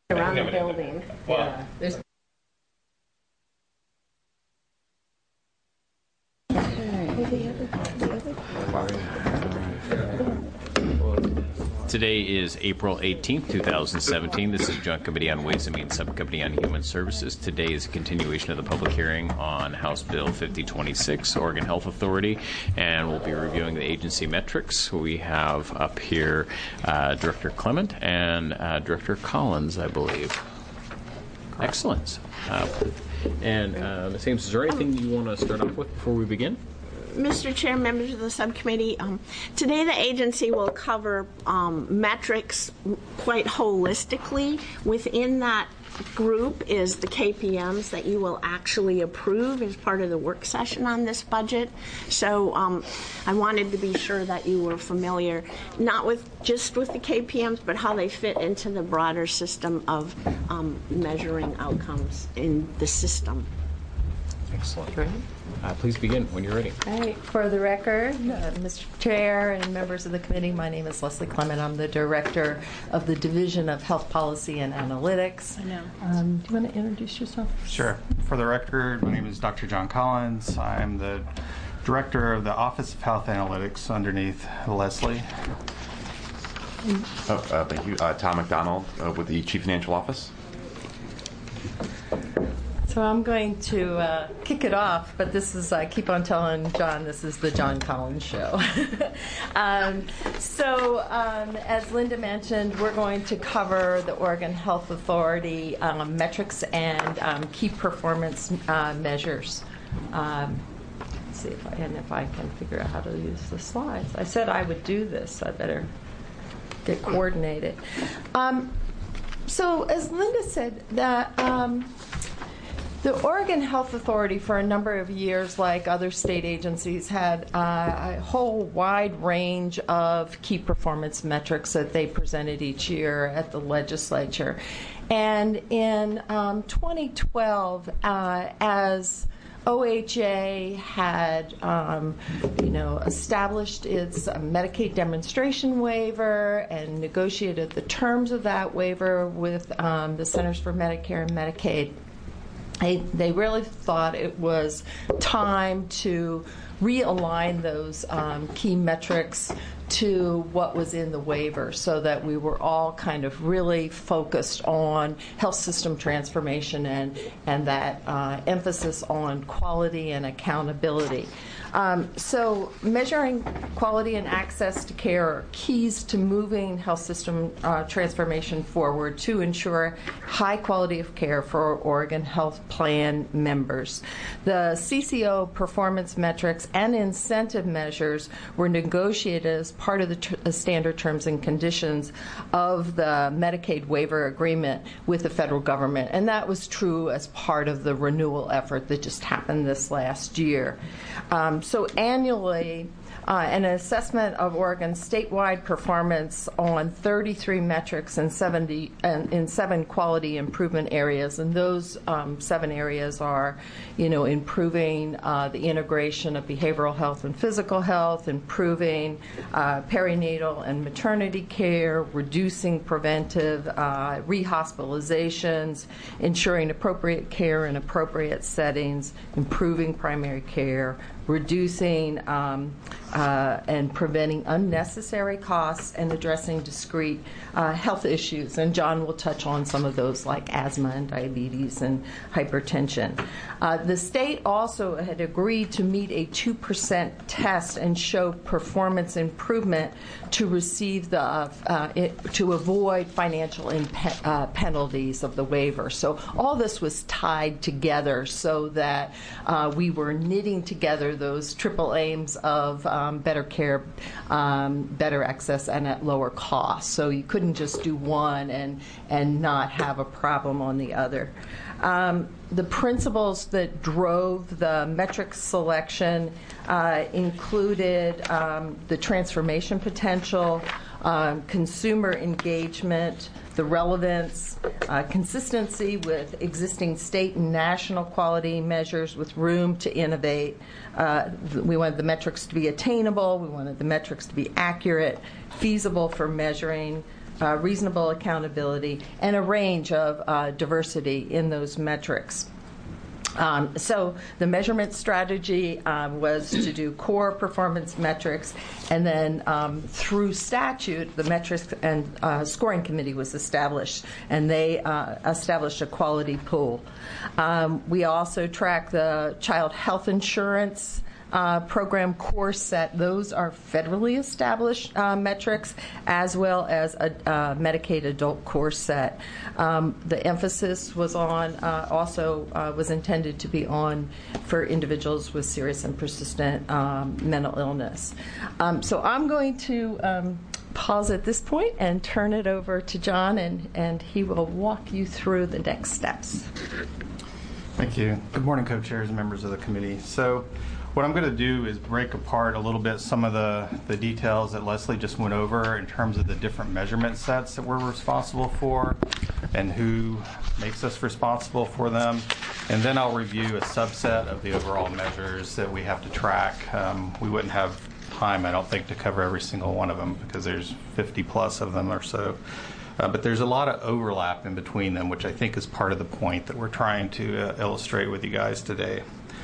around the building. Well, There's Today is April 18th, 2017. This is Joint Committee on Ways and Means, Subcommittee on Human Services. Today is a continuation of the public hearing on House Bill 5026, Oregon Health Authority, and we'll be reviewing the agency metrics. We have up here Director Clement and Director Collins, I believe. Excellent. Ms. Ames, is there anything you want to start off with before we begin? Mr. Chair, members of the subcommittee, today the agency will cover metrics quite holistically. Within that group is the KPMs that you will actually approve as part of the work session on this budget. So I wanted to be sure that you were familiar, not with just with the KPMs, but how they fit into the broader system of measuring outcomes in the system. Excellent. Please begin when you're ready. All right. For the record, Mr. Chair and members of the committee, my name is Leslie Clement. I'm the Director of the Division of Health Policy and Analytics. I know. Do you want to introduce yourself? Sure. For the record, my name is Dr. John Collins. I'm the Director of the Office of Health Analytics underneath Leslie. Thank you. Tom McDonald with the Chief Financial Office. So I'm going to kick it off, but this is, I keep on telling John, this is the John Collins show. As Linda mentioned, we're going to cover the Oregon Health Authority metrics and key performance measures. Let's see if I can figure out how to use the slides. I said I would do this. I better get coordinated. So as Linda said, the Oregon Health Authority, for a number of years, like other state agencies, had a whole wide range of key performance metrics that they presented each year at the legislature. And in 2012, as OHA had, established its Medicaid demonstration waiver and negotiated the terms of that waiver with the Centers for Medicare and Medicaid, they really thought it was time to realign those key metrics to what was in the waiver so that we were all kind of really focused on health system transformation and that emphasis on quality and accountability. So measuring quality and access to care are keys to moving health system transformation forward to ensure high quality of care for Oregon Health Plan members. The CCO performance metrics and incentive measures were negotiated as part of the standard terms and conditions of the Medicaid waiver agreement with the federal government, and that was true as part of the renewal effort that just happened this last year. So annually, an assessment of Oregon's statewide performance on 33 metrics in 7 quality improvement areas, and those 7 areas are, improving the integration of behavioral health and physical health, improving perinatal and maternity care, reducing preventive rehospitalizations, ensuring appropriate care in appropriate settings, improving primary care, reducing and preventing unnecessary costs, and addressing discrete health issues. And John will touch on some of those, like asthma and diabetes and hypertension. The state also had agreed to meet a 2% test and show performance improvement to receive to avoid financial penalties of the waiver. So all this was tied together so that we were knitting together those triple aims of better care, better access, and at lower cost. So you couldn't just do one and not have a problem on the other. The principles that drove the metric selection included the transformation potential, consumer engagement, the relevance, consistency with existing state and national quality measures with room to innovate. We wanted the metrics to be attainable. We wanted the metrics to be accurate, feasible for measuring, reasonable accountability, and a range of diversity in those metrics. So the measurement strategy was to do core performance metrics, and then through statute, the metrics and scoring committee was established, and they established a quality pool. We also track the child health insurance program core set. Those are federally established metrics, as well as a Medicaid adult core set. The emphasis was on, also was intended to be on for individuals with serious and persistent mental illness. So I'm going to pause at this point and turn it over to John, and he will walk you through the next steps. Thank you. Good morning, co-chairs and members of the committee. So what I'm going to do is break apart a little bit some of the details that Leslie just went over in terms of the different measurement sets that we're responsible for and who makes us responsible for them. And then I'll review a subset of the overall measures that we have to track. We wouldn't have time, I don't think, to cover every single one of them because there's 50 plus of them or so. But there's a lot of overlap in between them, which I think is part of the point that we're trying to illustrate with you guys today.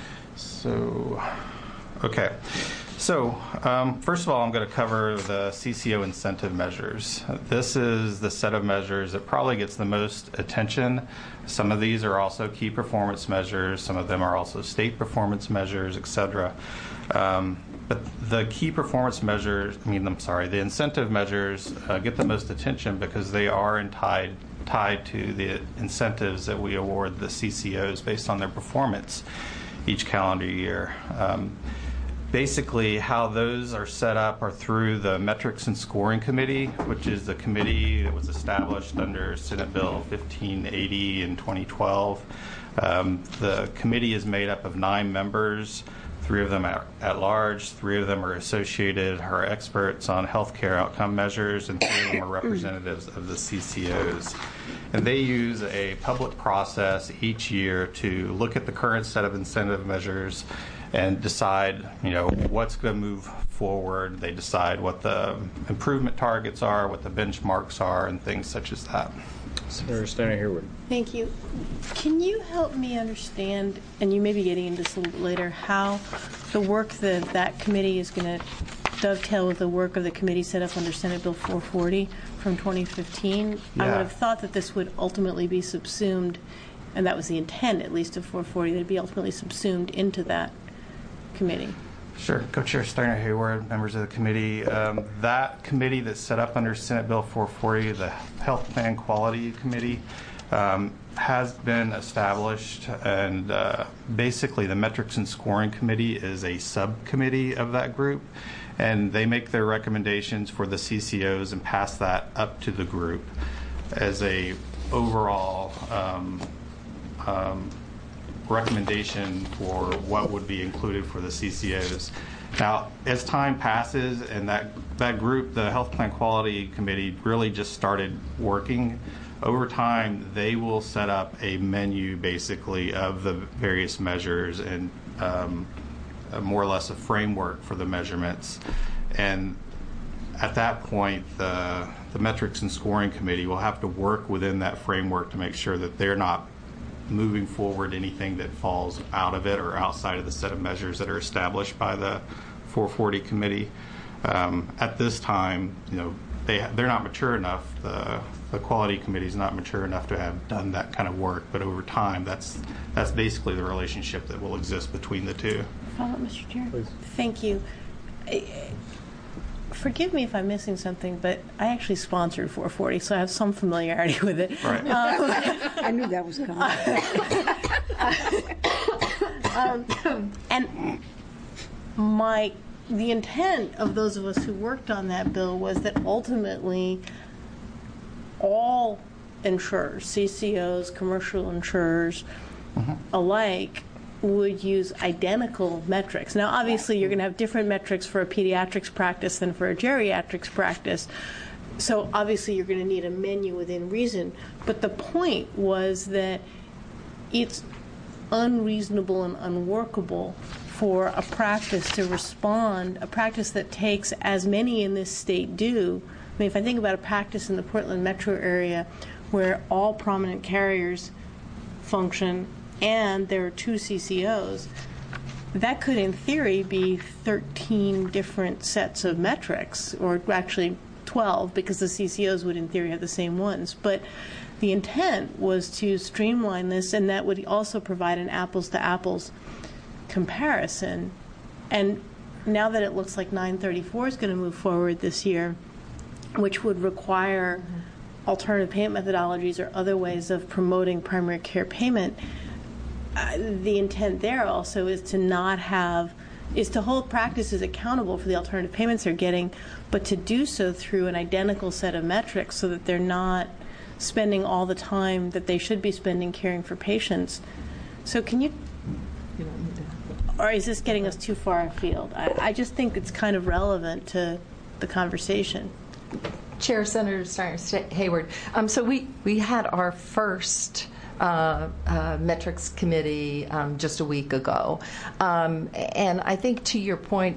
So, okay. So, first of all, I'm going to cover the CCO incentive measures. This is the set of measures that probably gets the most attention. Some of these are also key performance measures. Some of them are also state performance measures, et cetera. But the key performance measures, the incentive measures get the most attention because they are tied to the incentives that we award the CCOs based on their performance each calendar year. Basically, how those are set up are through the Metrics and Scoring Committee, which is the committee that was established under Senate Bill 1580 in 2012. The committee is made up of 9 members. 3 of them are at large, 3 of them are associated, are experts on healthcare outcome measures, and 3 of them are representatives of the CCOs. And they use a public process each year to look at the current set of incentive measures and decide, what's going to move forward. They decide what the improvement targets are, what the benchmarks are, and things such as that. Senator Steiner Hayward. Thank you. Can you help me understand, and you may be getting into this a little bit later, how the work that committee is going to dovetail with the work of the committee set up under Senate Bill 440 from 2015? Yeah. I would have thought that this would ultimately be subsumed, and that was the intent, at least, of 440, that it would be ultimately subsumed into that committee. Sure. Co-Chair Steiner Hayward, members of the committee. That committee that's set up under Senate Bill 440, the Health Plan Quality Committee, has been established, and basically the Metrics and Scoring Committee is a subcommittee of that group, and they make their recommendations for the CCOs and pass that up to the group as a overall recommendation for what would be included for the CCOs. Now, as time passes and that group, the Health Plan Quality Committee, really just started working, over time they will set up a menu basically of the various measures and more or less a framework for the measurements. And at that point, the Metrics and Scoring Committee will have to work within that framework to make sure that they're not moving forward anything that falls out of it or outside of the set of measures that are established by the 440 committee. At this time, they're not mature enough. The quality committee is not mature enough to have done that kind of work. But over time, that's basically the relationship that will exist between the two. Follow up, Mr. Chair. Please. Thank you. Forgive me if I'm missing something, but I actually sponsored 440, so I have some familiarity with it. Right. I knew that was coming. And the intent of those of us who worked on that bill was that ultimately all insurers, CCOs, commercial insurers alike, would use identical metrics. Now, obviously, you're going to have different metrics for a pediatrics practice than for a geriatrics practice. So obviously, you're going to need a menu within reason. But the point was that it's unreasonable and unworkable for a practice to respond, a practice that takes, as many in this state do, mean, if I think about a practice in the Portland metro area where all prominent carriers function and there are 2 CCOs, that could, in theory, be 13 different sets of metrics, or actually 12, because the CCOs would, in theory, have the same ones. But the intent was to streamline this, and that would also provide an apples-to-apples comparison. And now that it looks like 934 is going to move forward this year, which would require alternative payment methodologies or other ways of promoting primary care payment, the intent there also is to hold practices accountable for the alternative payments they're getting, but to do so through an identical set of metrics so that they're not spending all the time that they should be spending caring for patients. So can you, or is this getting us too far afield? I just think it's kind of relevant to the conversation. Chair, Senator Hayward. So we had our first metrics committee just a week ago. And I think to your point,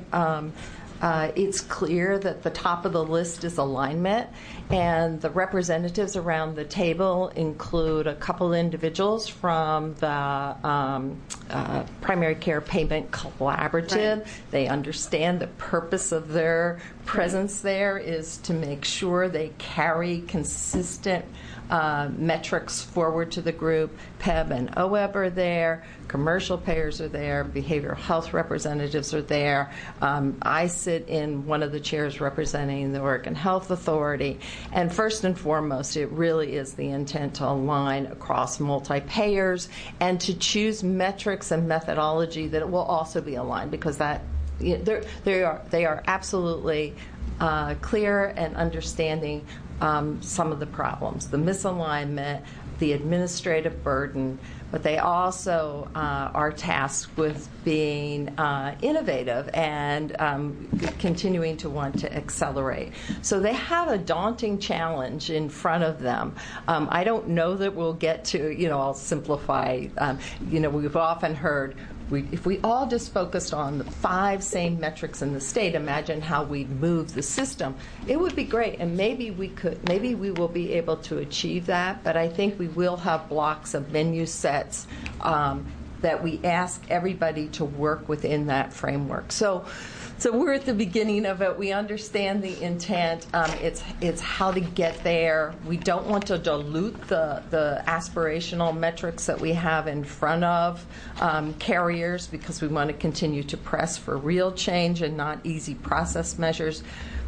it's clear that the top of the list is alignment, and the representatives around the table include a couple individuals from the Primary Care Payment Collaborative. Right. They understand the purpose of their presence there is to make sure they carry consistent metrics forward to the group. PEB and OEB are there, commercial payers are there, behavioral health representatives are there. I sit in one of the chairs representing the Oregon Health Authority. And first and foremost, it really is the intent to align across multi-payers and to choose metrics and methodology that will also be aligned, because that they are absolutely clear and understanding some of the problems, the misalignment, the administrative burden, but they also are tasked with being innovative and continuing to want to accelerate. So they have a daunting challenge in front of them. I don't know that we'll get to, I'll simplify, we've often heard, if we all just focused on the 5 same metrics in the state, imagine how we'd move the system. It would be great, and maybe we will be able to achieve that, but I think we will have blocks of menu sets that we ask everybody to work within that framework. So we're at the beginning of it. We understand the intent. It's how to get there. We don't want to dilute the aspirational metrics that we have in front of carriers, because we want to continue to press for real change and not easy process measures.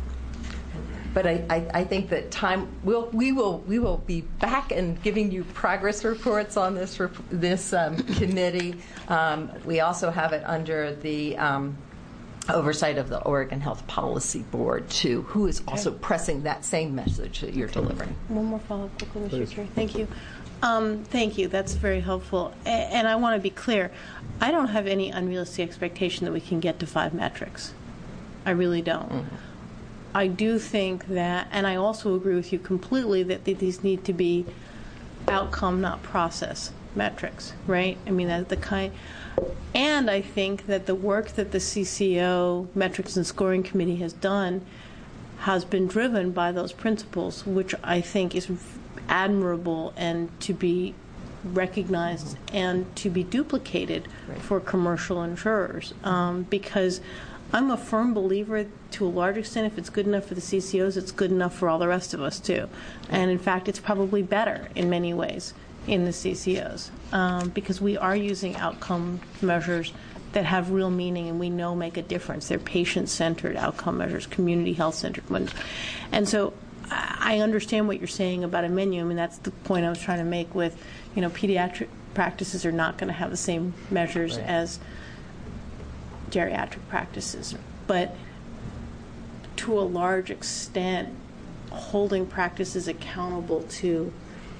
But I think that we will be back and giving you progress reports on this committee. We also have it under the oversight of the Oregon Health Policy Board, too, who is also pressing that same message that you're delivering. One more follow-up, Mr. Chair. Thank you. Thank you. That's very helpful. And I want to be clear. I don't have any unrealistic expectation that we can get to 5 metrics. I really don't. Mm-hmm. I do think that, and I also agree with you completely, that these need to be outcome, not process metrics, right? I mean, that's the kind. And I think that the work that the CCO Metrics and Scoring Committee has done has been driven by those principles, which I think is admirable and to be recognized and to be duplicated for commercial insurers. Because I'm a firm believer, to a large extent, if it's good enough for the CCOs, it's good enough for all the rest of us, too. And in fact, it's probably better in many ways in the CCOs, because we are using outcome measures that have real meaning and we know make a difference. They're patient-centered outcome measures, community health-centered ones. And so I understand what you're saying about a menu. I mean, that's the point I was trying to make with, pediatric practices are not going to have the same measures as geriatric practices. But to a large extent, holding practices accountable to,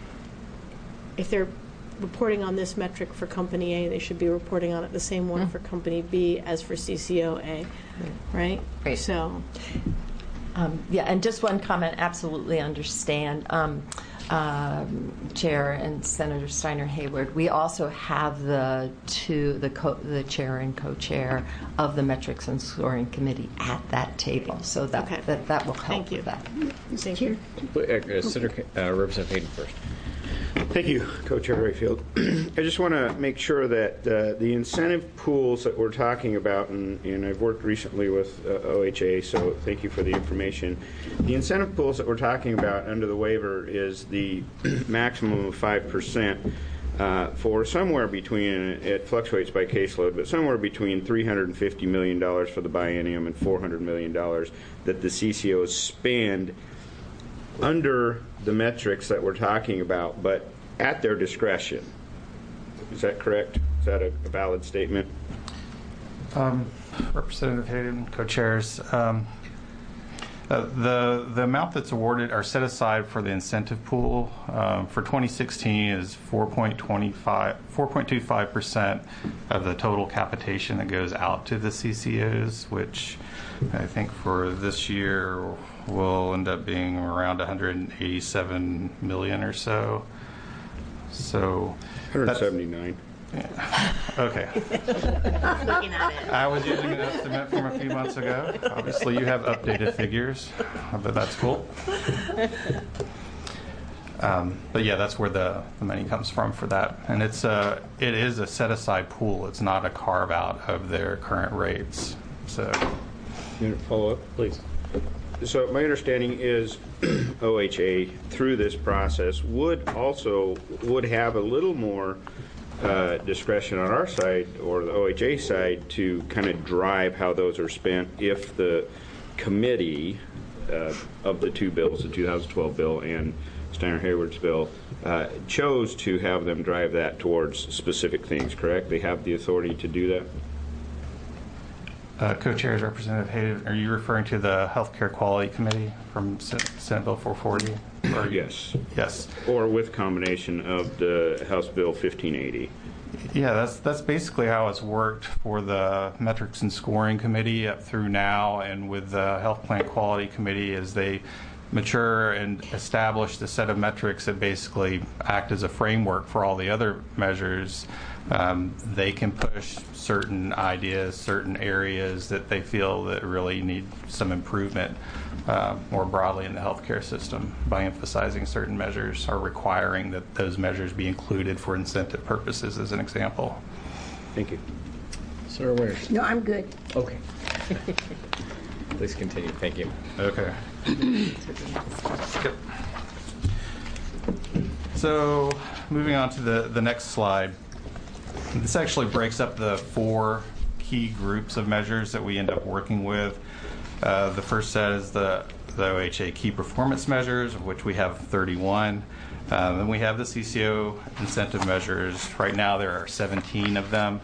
if they're reporting on this metric for Company A, they should be reporting on it the same one for Company B as for CCOA, right? So, and just one comment. Absolutely understand. Chair and Senator Steiner Hayward, we also have the chair and co-chair of the Metrics and Scoring Committee at that table, so that Okay. that will help Thank you. with that. Thank you. Senator Representative Hayden first. Thank you, Co-Chair Rayfield. I just want to make sure that the incentive pools that we're talking about, and I've worked recently with OHA, so thank you for the information. The incentive pools that we're talking about under the waiver is the maximum of 5% for somewhere between, it fluctuates by caseload, but somewhere between $350 million for the biennium and $400 million that the CCOs spend under the metrics that we're talking about, but at their discretion. Is that correct? Is that a valid statement? Representative Hayden, co-chairs, the amount that's awarded or set aside for the incentive pool for 2016 is 4.25% of the total capitation that goes out to the CCOs, which I think for this year will end up being around 187 million or so. So 179. Okay. Looking at it. I was using an estimate from a few months ago. Obviously, you have updated figures, but that's cool. But yeah, that's where the money comes from for that, and it is a set aside pool. It's not a carve out of their current rates. So, You want to follow up, Please. So my understanding is OHA through this process would have a little more discretion on our side or the OHA side to kind of drive how those are spent if the committee of the two bills, the 2012 bill and Steiner Hayward's bill, chose to have them drive that towards specific things, correct? They have the authority to do that? Co-chairs, Representative Hayden, are you referring to the Healthcare Quality Committee from Senate Bill 440? Or, Yes. Yes. Or with combination of the House Bill 1580. Yeah, that's basically how it's worked for the Metrics and Scoring Committee up through now, and with the Health Plan Quality Committee as they mature and establish the set of metrics that basically act as a framework for all the other measures. They can push certain ideas, certain areas that they feel that really need some improvement more broadly in the healthcare system by emphasizing certain measures or requiring that those measures be included for incentive purposes, as an example. Thank you. Senator Winters. No, I'm good. Okay. Please continue. Thank you. Okay. Yep. So, moving on to the next slide. This actually breaks up the four key groups of measures that we end up working with. The first set is the OHA key performance measures, of which we have 31. Then we have the CCO incentive measures. Right now there are 17 of them.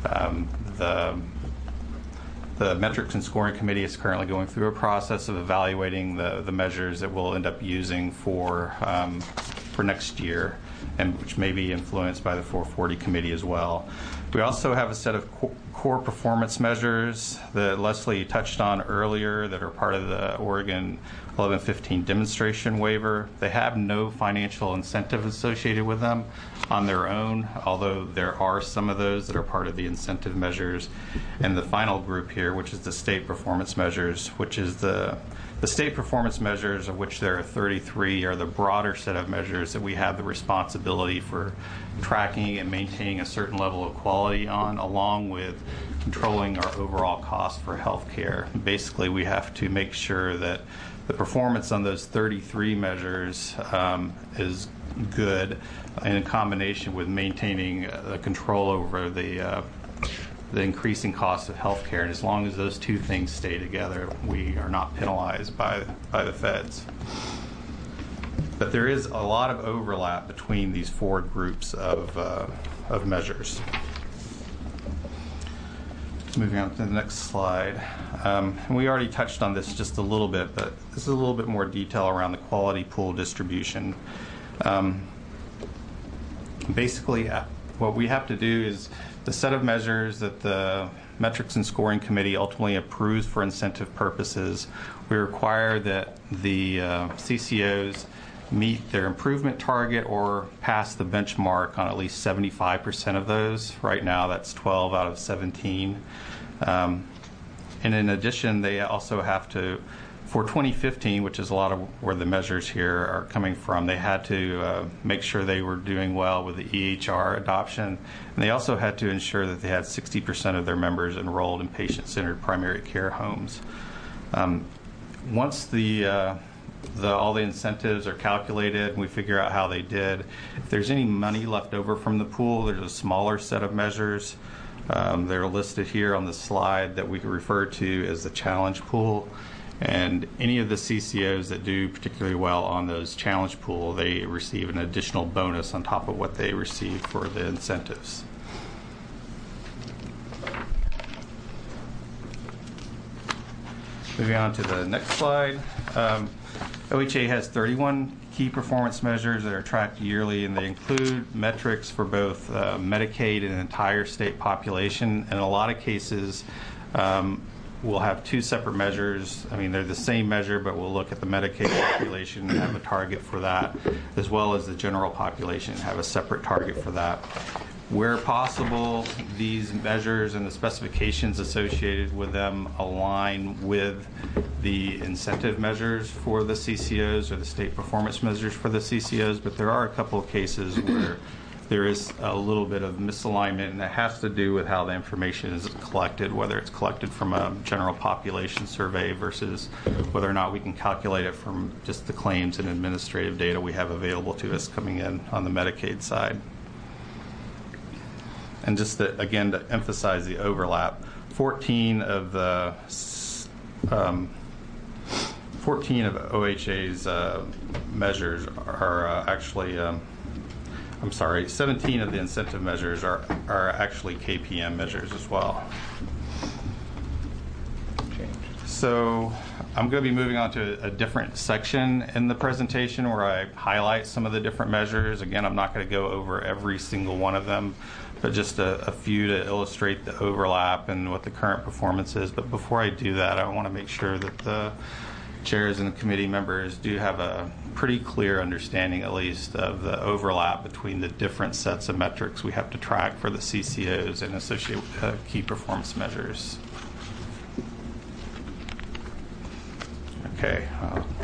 The Metrics and Scoring Committee is currently going through a process of evaluating the measures that we'll end up using for next year, and which may be influenced by the 440 committee as well. We also have a set of core performance measures that Leslie touched on earlier that are part of the Oregon 1115 demonstration waiver. They have no financial incentive associated with them on their own, although there are some of those that are part of the incentive measures. And the final group here, which is the state performance measures, which is the state performance measures, of which there are 33, are the broader set of measures that we have the responsibility for tracking and maintaining a certain level of quality on, along with controlling our overall cost for health care. Basically, we have to make sure that the performance on those 33 measures is good, in combination with maintaining control over the increasing cost of health care. And as long as those two things stay together, we are not penalized by the feds. But there is a lot of overlap between these four groups of measures. Moving on to the next slide. And we already touched on this just a little bit, but this is a little bit more detail around the quality pool distribution. Basically, what we have to do is the set of measures that the Metrics and Scoring Committee ultimately approves for incentive purposes. We require that the CCOs meet their improvement target or pass the benchmark on at least 75% of those. Right now, that's 12 out of 17. And in addition, they also have to, for 2015, which is a lot of where the measures here are coming from, they had to make sure they were doing well with the EHR adoption. And they also had to ensure that they had 60% of their members enrolled in patient-centered primary care homes. Once all the incentives are calculated and we figure out how they did, if there's any money left over from the pool, there's a smaller set of measures. They're listed here on the slide that we can refer to as the challenge pool. And any of the CCOs that do particularly well on those challenge pool, they receive an additional bonus on top of what they receive for the incentives. Moving on to the next slide. OHA has 31 key performance measures that are tracked yearly, and they include metrics for both Medicaid and the entire state population. In a lot of cases, we'll have two separate measures. I mean, they're the same measure, but we'll look at the Medicaid population and have a target for that, as well as the general population and have a separate target for that. Where possible, these measures and the specifications associated with them align with the incentive measures for the CCOs or the state performance measures for the CCOs, but there are a couple of cases where there is a little bit of misalignment, and that has to do with how the information is collected, whether it's collected from a general population survey versus whether or not we can calculate it from just the claims and administrative data we have available to us coming in on the Medicaid side. And just to, again, to emphasize the overlap, 14 of OHA's measures are actually, 17 of the incentive measures are actually KPM measures as well. So I'm going to be moving on to a different section in the presentation where I highlight some of the different measures. Again, I'm not going to go over every single one of them, but just a few to illustrate the overlap and what the current performance is. But before I do that, I want to make sure that the chairs and the committee members do have a pretty clear understanding, at least, of the overlap between the different sets of metrics we have to track for the CCOs and associated key performance measures. Okay.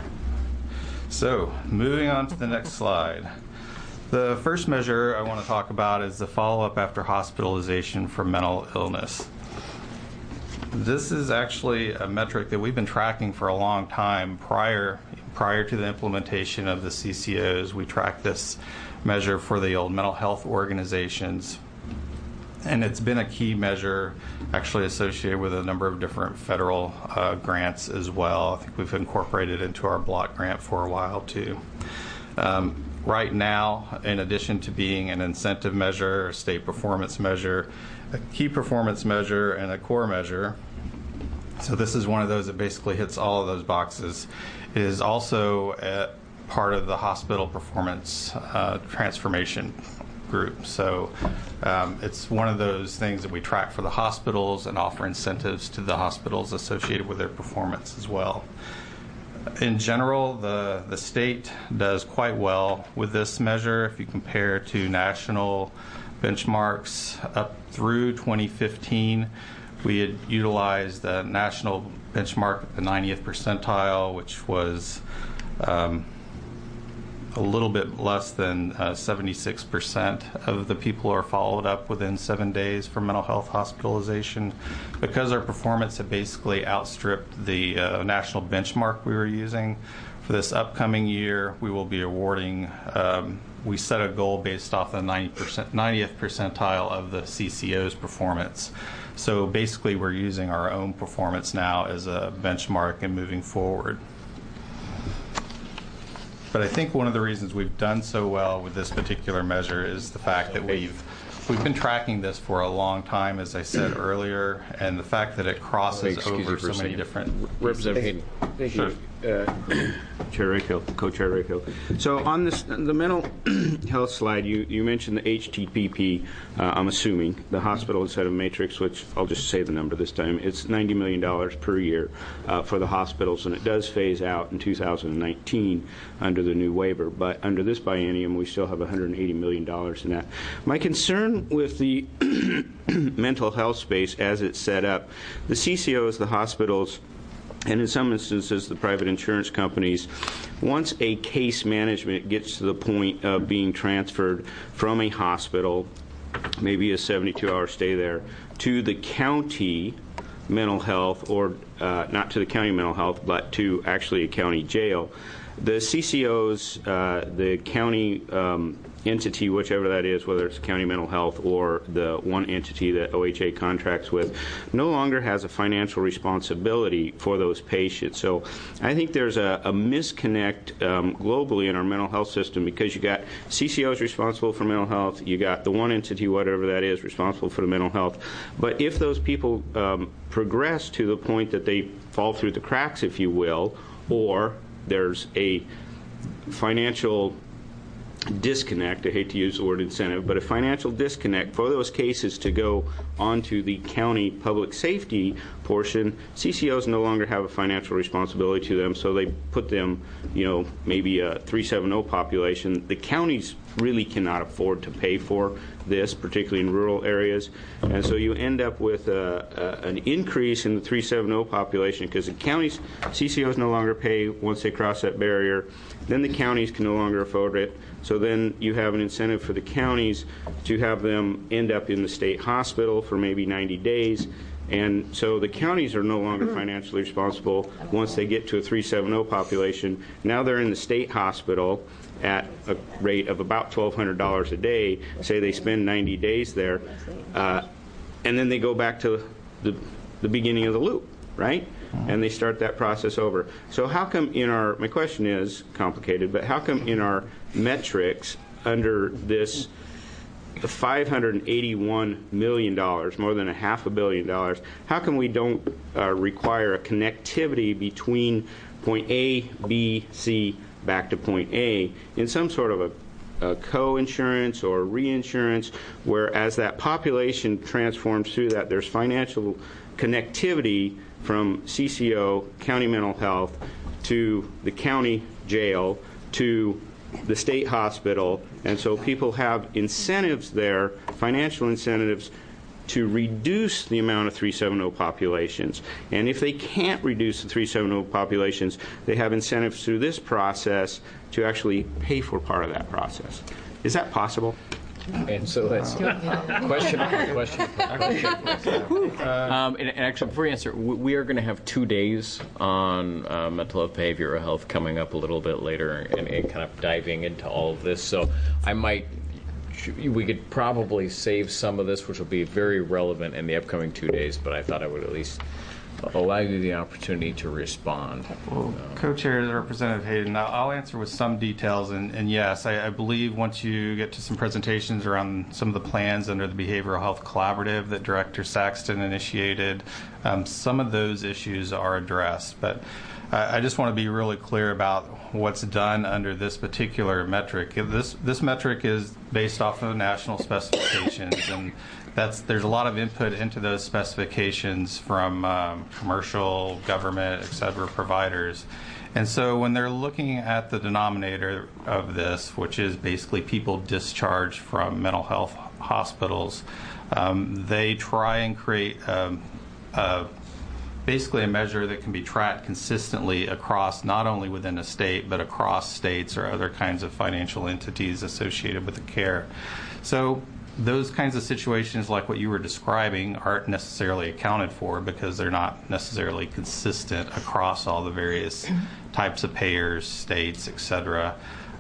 So moving on to the next slide. The first measure I want to talk about is the follow-up after hospitalization for mental illness. This is actually a metric that we've been tracking for a long time. Prior to the implementation of the CCOs, we tracked this measure for the old mental health organizations. And it's been a key measure actually associated with a number of different federal grants as well. I think we've incorporated it into our block grant for a while too. Right now, in addition to being an incentive measure, a state performance measure, a key performance measure, and a core measure, so this is one of those that basically hits all of those boxes, it is also a part of the hospital performance transformation group. So it's one of those things that we track for the hospitals and offer incentives to the hospitals associated with their performance as well. In general, the state does quite well with this measure. If you compare to national benchmarks up through 2015, we had utilized the national benchmark at the 90th percentile, which was a little bit less than 76% of the people are followed up within 7 days for mental health hospitalization. Because our performance had basically outstripped the national benchmark we were using, for this upcoming year, we will be awarding, we set a goal based off the 90th percentile of the CCO's performance. So basically we're using our own performance now as a benchmark and moving forward. But I think one of the reasons we've done so well with this particular measure is the fact that we've been tracking this for a long time, as I said earlier, and the fact that it crosses over so many different... Representative Hayden, Thank Sure. you. Chair Rayfield, Co-Chair Rayfield. So on this, the mental health slide, you mentioned the HTPP. I'm assuming the hospital incentive matrix, which I'll just say the number this time. It's $90 million per year for the hospitals, and it does phase out in 2019 under the new waiver. But under this biennium, we still have $180 million in that. My concern with the mental health space as it's set up, the CCOs, the hospitals, and in some instances, the private insurance companies, once a case management gets to the point of being transferred from a hospital, maybe a 72-hour stay there, to the county mental health, or not to the county mental health, but to actually a county jail, the CCOs, the county entity, whichever that is, whether it's county mental health or the one entity that OHA contracts with, no longer has a financial responsibility for those patients. So I think there's a misconnect globally in our mental health system, because you got CCOs responsible for mental health, you got the one entity, whatever that is, responsible for the mental health. But if those people progress to the point that they fall through the cracks, if you will, or there's a financial disconnect, I hate to use the word incentive, but a financial disconnect for those cases to go onto the county public safety portion, CCOs no longer have a financial responsibility to them, so they put them, maybe a 370 population. The counties really cannot afford to pay for this, particularly in rural areas, and so you end up with an increase in the 370 population, because the counties, CCOs no longer pay once they cross that barrier, then the counties can no longer afford it. So then you have an incentive for the counties to have them end up in the state hospital for maybe 90 days. And so the counties are no longer financially responsible once they get to a 370 population. Now they're in the state hospital at a rate of about $1,200 a day. Say they spend 90 days there, and then they go back to the beginning of the loop, right? And they start that process over. So how come my question is complicated, but how come in our metrics under this $581 million, more than $500 million, how come we don't require a connectivity between point A, B, C, back to point A in some sort of a co-insurance or reinsurance, where as that population transforms through that, there's financial connectivity from CCO, county mental health, to the county jail, to the state hospital, and so people have incentives there, financial incentives, to reduce the amount of 370 populations. And if they can't reduce the 370 populations, they have incentives through this process to actually pay for part of that process. Is that possible? And so that's question. And actually, before you answer, we are going to have 2 days on mental health, behavioral health coming up a little bit later, and kind of diving into all of this. So we could probably save some of this, which will be very relevant in the upcoming 2 days, but I thought I would at least allow you the opportunity to respond. Well, Co-Chair Representative Hayden, I'll answer with some details, and yes, I believe once you get to some presentations around some of the plans under the Behavioral Health Collaborative that Director Saxton initiated, some of those issues are addressed. But I just want to be really clear about what's done under this particular metric. This metric is based off of national specifications, and there's a lot of input into those specifications from commercial, government, et cetera, providers. And so when they're looking at the denominator of this, which is basically people discharged from mental health hospitals, they try and create basically a measure that can be tracked consistently across, not only within a state, but across states or other kinds of financial entities associated with the care. So those kinds of situations, like what you were describing, aren't necessarily accounted for because they're not necessarily consistent across all the various types of payers, states, etc.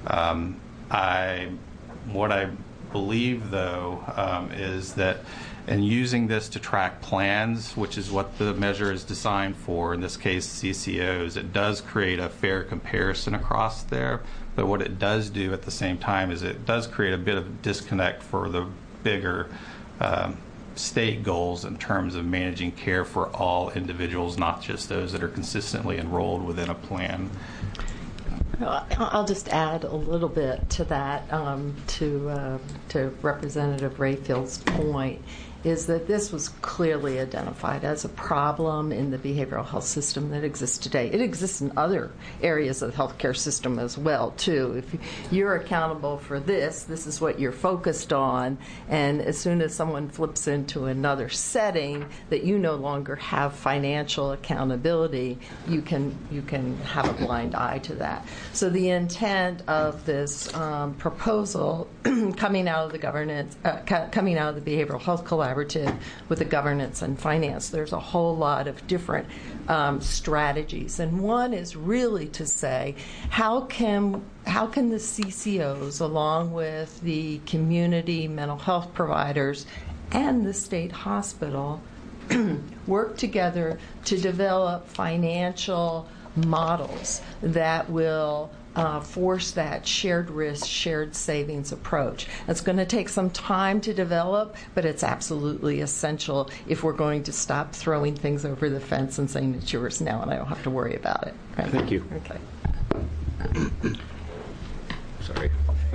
What I believe, though, is that in using this to track plans, which is what the measure is designed for, in this case CCOs, it does create a fair comparison across there. But what it does do at the same time is it does create a bit of disconnect for the bigger state goals in terms of managing care for all individuals, not just those that are consistently enrolled within a plan. I'll just add a little bit to that, to Representative Rayfield's point, is that this was clearly identified as a problem in the behavioral health system that exists today. It exists in other areas of the healthcare system as well, too. If you're accountable for this is what you're focused on, and as soon as someone flips into another setting that you no longer have financial accountability, you can have a blind eye to that. So the intent of this proposal coming out of the coming out of the Behavioral Health Collaborative with the governance and finance, there's a whole lot of different strategies, and one is really to say how can the CCOs, along with the community mental health providers and the state hospital, work together to develop financial models that will force that shared risk, shared savings approach. It's going to take some time to develop, but it's absolutely essential if we're going to stop throwing things over the fence and saying it's yours now and I don't have to worry about it. Right? Thank you. Okay. Sorry.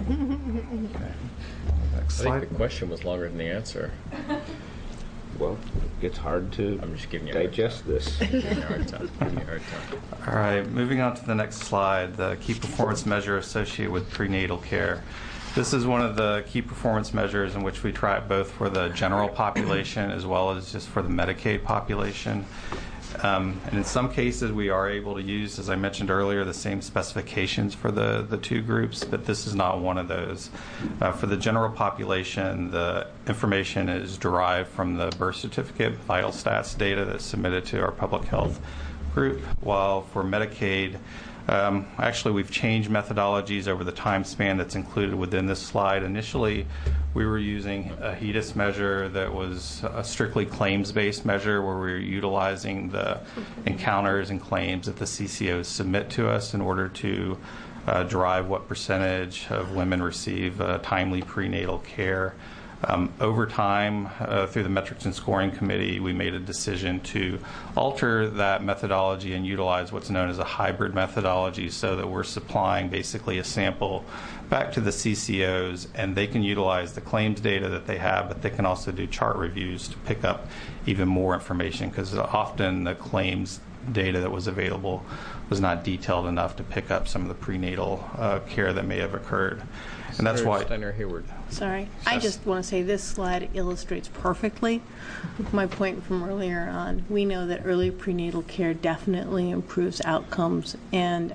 Next I slide. think the question was longer than the answer. Well, it's hard to I'm just giving you digest this. Give me a hard time. Give me a hard time. All right, moving on to the next slide, the key performance measure associated with prenatal care. This is one of the key performance measures in which we track both for the general population as well as just for the Medicaid population. And in some cases, we are able to use, as I mentioned earlier, the same specifications for the two groups, but this is not one of those. For the general population, the information is derived from the birth certificate, vital stats data that's submitted to our public health group, while for Medicaid, actually we've changed methodologies over the time span that's included within this slide. Initially, we were using a HEDIS measure that was a strictly claims-based measure where we were utilizing the encounters and claims that the CCOs submit to us in order to derive what percentage of women receive timely prenatal care. Over time, through the Metrics and Scoring Committee, we made a decision to alter that methodology and utilize what's known as a hybrid methodology so that we're supplying basically a sample back to the CCOs, and they can utilize the claims data that they have, but they can also do chart reviews to pick up even more information, because often the claims data that was available was not detailed enough to pick up some of the prenatal care that may have occurred. And that's why... Steiner Hayward. Sorry. I just want to say this slide illustrates perfectly my point from earlier on. We know that early prenatal care definitely improves outcomes. And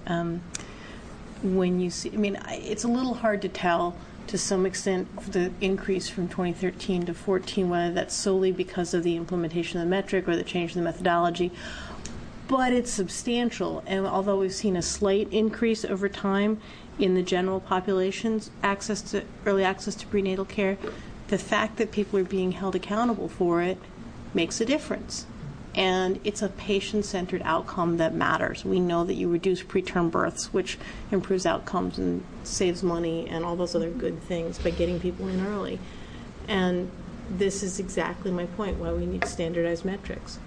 when you see, I mean, it's a little hard to tell to some extent the increase from 2013 to 14, whether that's solely because of the implementation of the metric or the change in the methodology. But it's substantial. And although we've seen a slight increase over time in the general population's early access to prenatal care, the fact that people are being held accountable for it makes a difference. And it's a patient-centered outcome that matters. We know that you reduce preterm births, which improves outcomes and saves money and all those other good things by getting people in early. And this is exactly my point, why we need standardized metrics.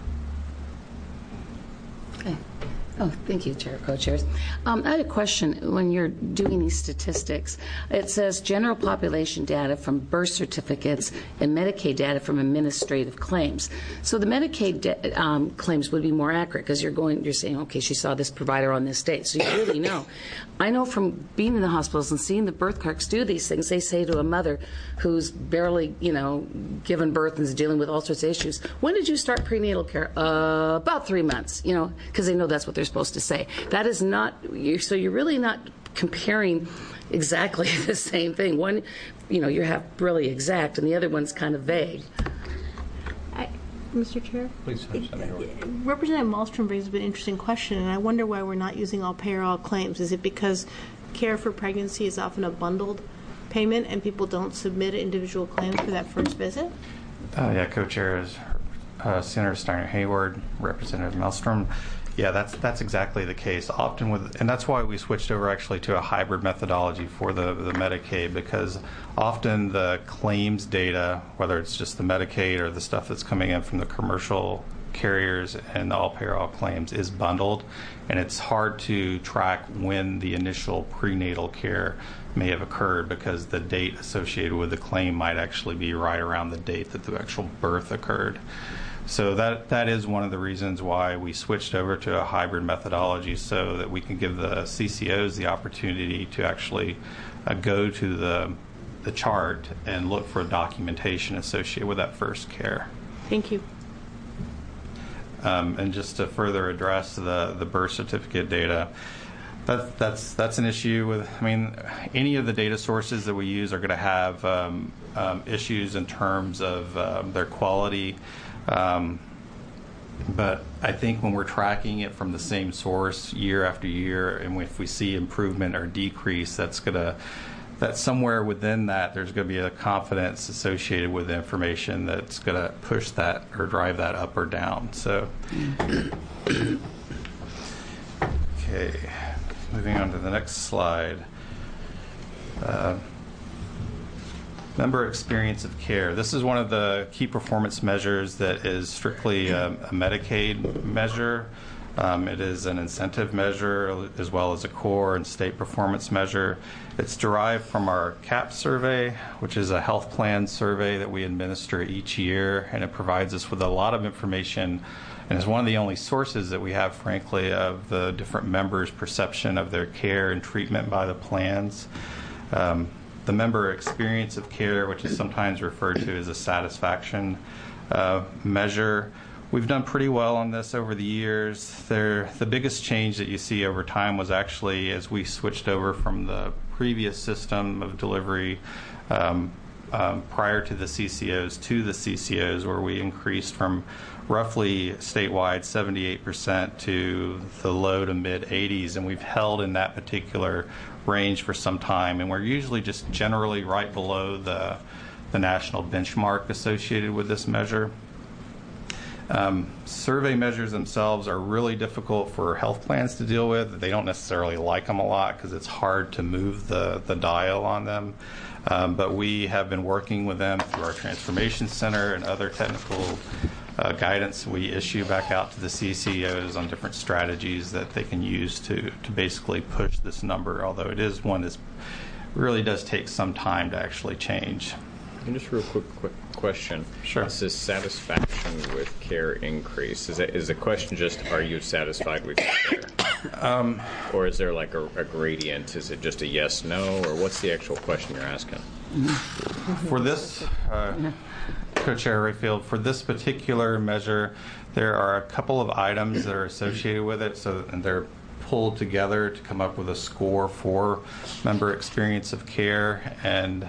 Okay. Oh, thank you, Chair, Co-Chairs. I had a question. When you're doing these statistics, it says general population data from birth certificates and Medicaid data from administrative claims. So the Medicaid claims would be more accurate because you're saying, okay, she saw this provider on this date, so you really know. I know from being in the hospitals and seeing the birth clerks do these things, they say to a mother who's barely, given birth and is dealing with all sorts of issues, when did you start prenatal care? About 3 months, because they know that's what they're supposed to say. That is not, so you're really not comparing exactly the same thing. One, you have really exact, and the other one's kind of vague. Mr. Chair? Please, Representative Malmstrom raises an interesting question, and I wonder why we're not using all pay or all claims. Is it because care for pregnancy is often a bundled payment and people don't submit individual claims for that first visit? Yeah, Co-Chair is Senator Steiner Hayward, Representative Malmstrom. Yeah, that's exactly the case. Often and that's why we switched over actually to a hybrid methodology for the Medicaid, because often the claims data, whether it's just the Medicaid or the stuff that's coming in from the commercial carriers and the all-payer all claims, is bundled, and it's hard to track when the initial prenatal care may have occurred, because the date associated with the claim might actually be right around the date that the actual birth occurred. So that is one of the reasons why we switched over to a hybrid methodology, so that we can give the CCOs the opportunity to actually go to the chart and look for documentation associated with that first care. Thank you. And just to further address the birth certificate data, that's an issue with, I mean, any of the data sources that we use are going to have issues in terms of their quality. But I think when we're tracking it from the same source year after year, and if we see improvement or decrease, that's somewhere within that, there's going to be a confidence associated with the information that's going to push that or drive that up or down. So, okay, moving on to the next slide. Member experience of care. This is one of the key performance measures that is strictly a Medicaid measure. It is an incentive measure as well as a core and state performance measure. It's derived from our CAP survey, which is a health plan survey that we administer each year, and it provides us with a lot of information, and is one of the only sources that we have, frankly, of the different members' perception of their care and treatment by the plans. The member experience of care, which is sometimes referred to as a satisfaction measure. We've done pretty well on this over the years. The biggest change that you see over time was actually as we switched over from the previous system of delivery prior to the CCOs to the CCOs, where we increased from roughly statewide 78% to the low to mid 80s, and we've held in that particular range for some time, and we're usually just generally right below the national benchmark associated with this measure. Survey measures themselves are really difficult for health plans to deal with. They don't necessarily like them a lot because it's hard to move the dial on them. But we have been working with them through our transformation center and other technical guidance we issue back out to the CCOs on different strategies that they can use to basically push this number, although it is one that really does take some time to actually change. And just real quick question. Sure. This is satisfaction with care increase. Is the question just, are you satisfied with your care? Or is there like a gradient? Is it just a yes, no, or what's the actual question you're asking? For this, Co-Chair Rayfield, for this particular measure, there are a couple of items that are associated with it, and they're pulled together to come up with a score for member experience of care. And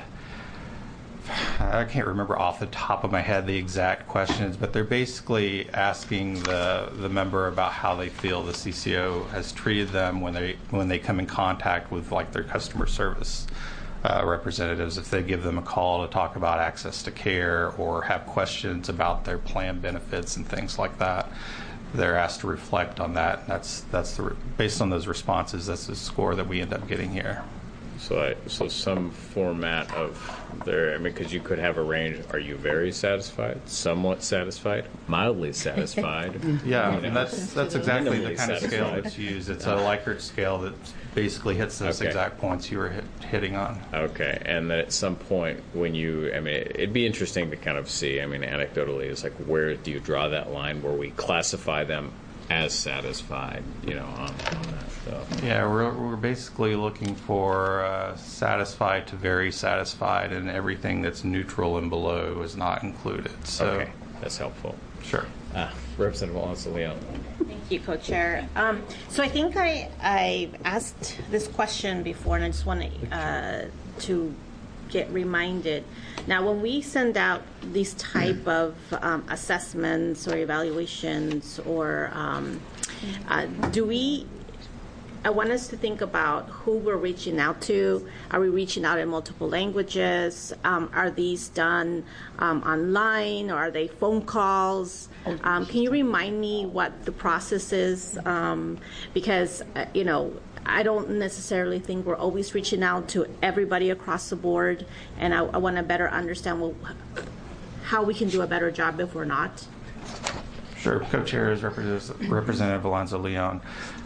I can't remember off the top of my head the exact questions, but they're basically asking the member about how they feel the CCO has treated them when they come in contact with like their customer service representatives, if they give them a call to talk about access to care or have questions about their plan benefits and things like that. They're asked to reflect on that. Based on those responses, that's the score that we end up getting here. So some format of there, I mean, because you could have a range. Are you very satisfied, somewhat satisfied, mildly satisfied? Yeah, you know, and that's exactly the kind of scale satisfied. that's used. It's a Likert scale that basically hits those Okay. exact points you were hitting on. Okay, and then at some point when it'd be interesting to kind of see, anecdotally, is like, where do you draw that line where we classify them as satisfied, on that. So. Yeah, we're basically looking for satisfied to very satisfied, and everything that's neutral and below is not included. So, Okay, that's helpful. Sure. Representative Wallace-Leon. Thank you, Co-Chair. So I think I asked this question before, and I just want to get reminded. Now, when we send out these type of assessments or evaluations, or do we I want us to think about who we're reaching out to. Are we reaching out in multiple languages? Are these done online, or are they phone calls? Can you remind me what the process is? Because, I don't necessarily think we're always reaching out to everybody across the board, and I want to better understand how we can do a better job if we're not. Sure. Co-chair is Representative Alonzo Leon.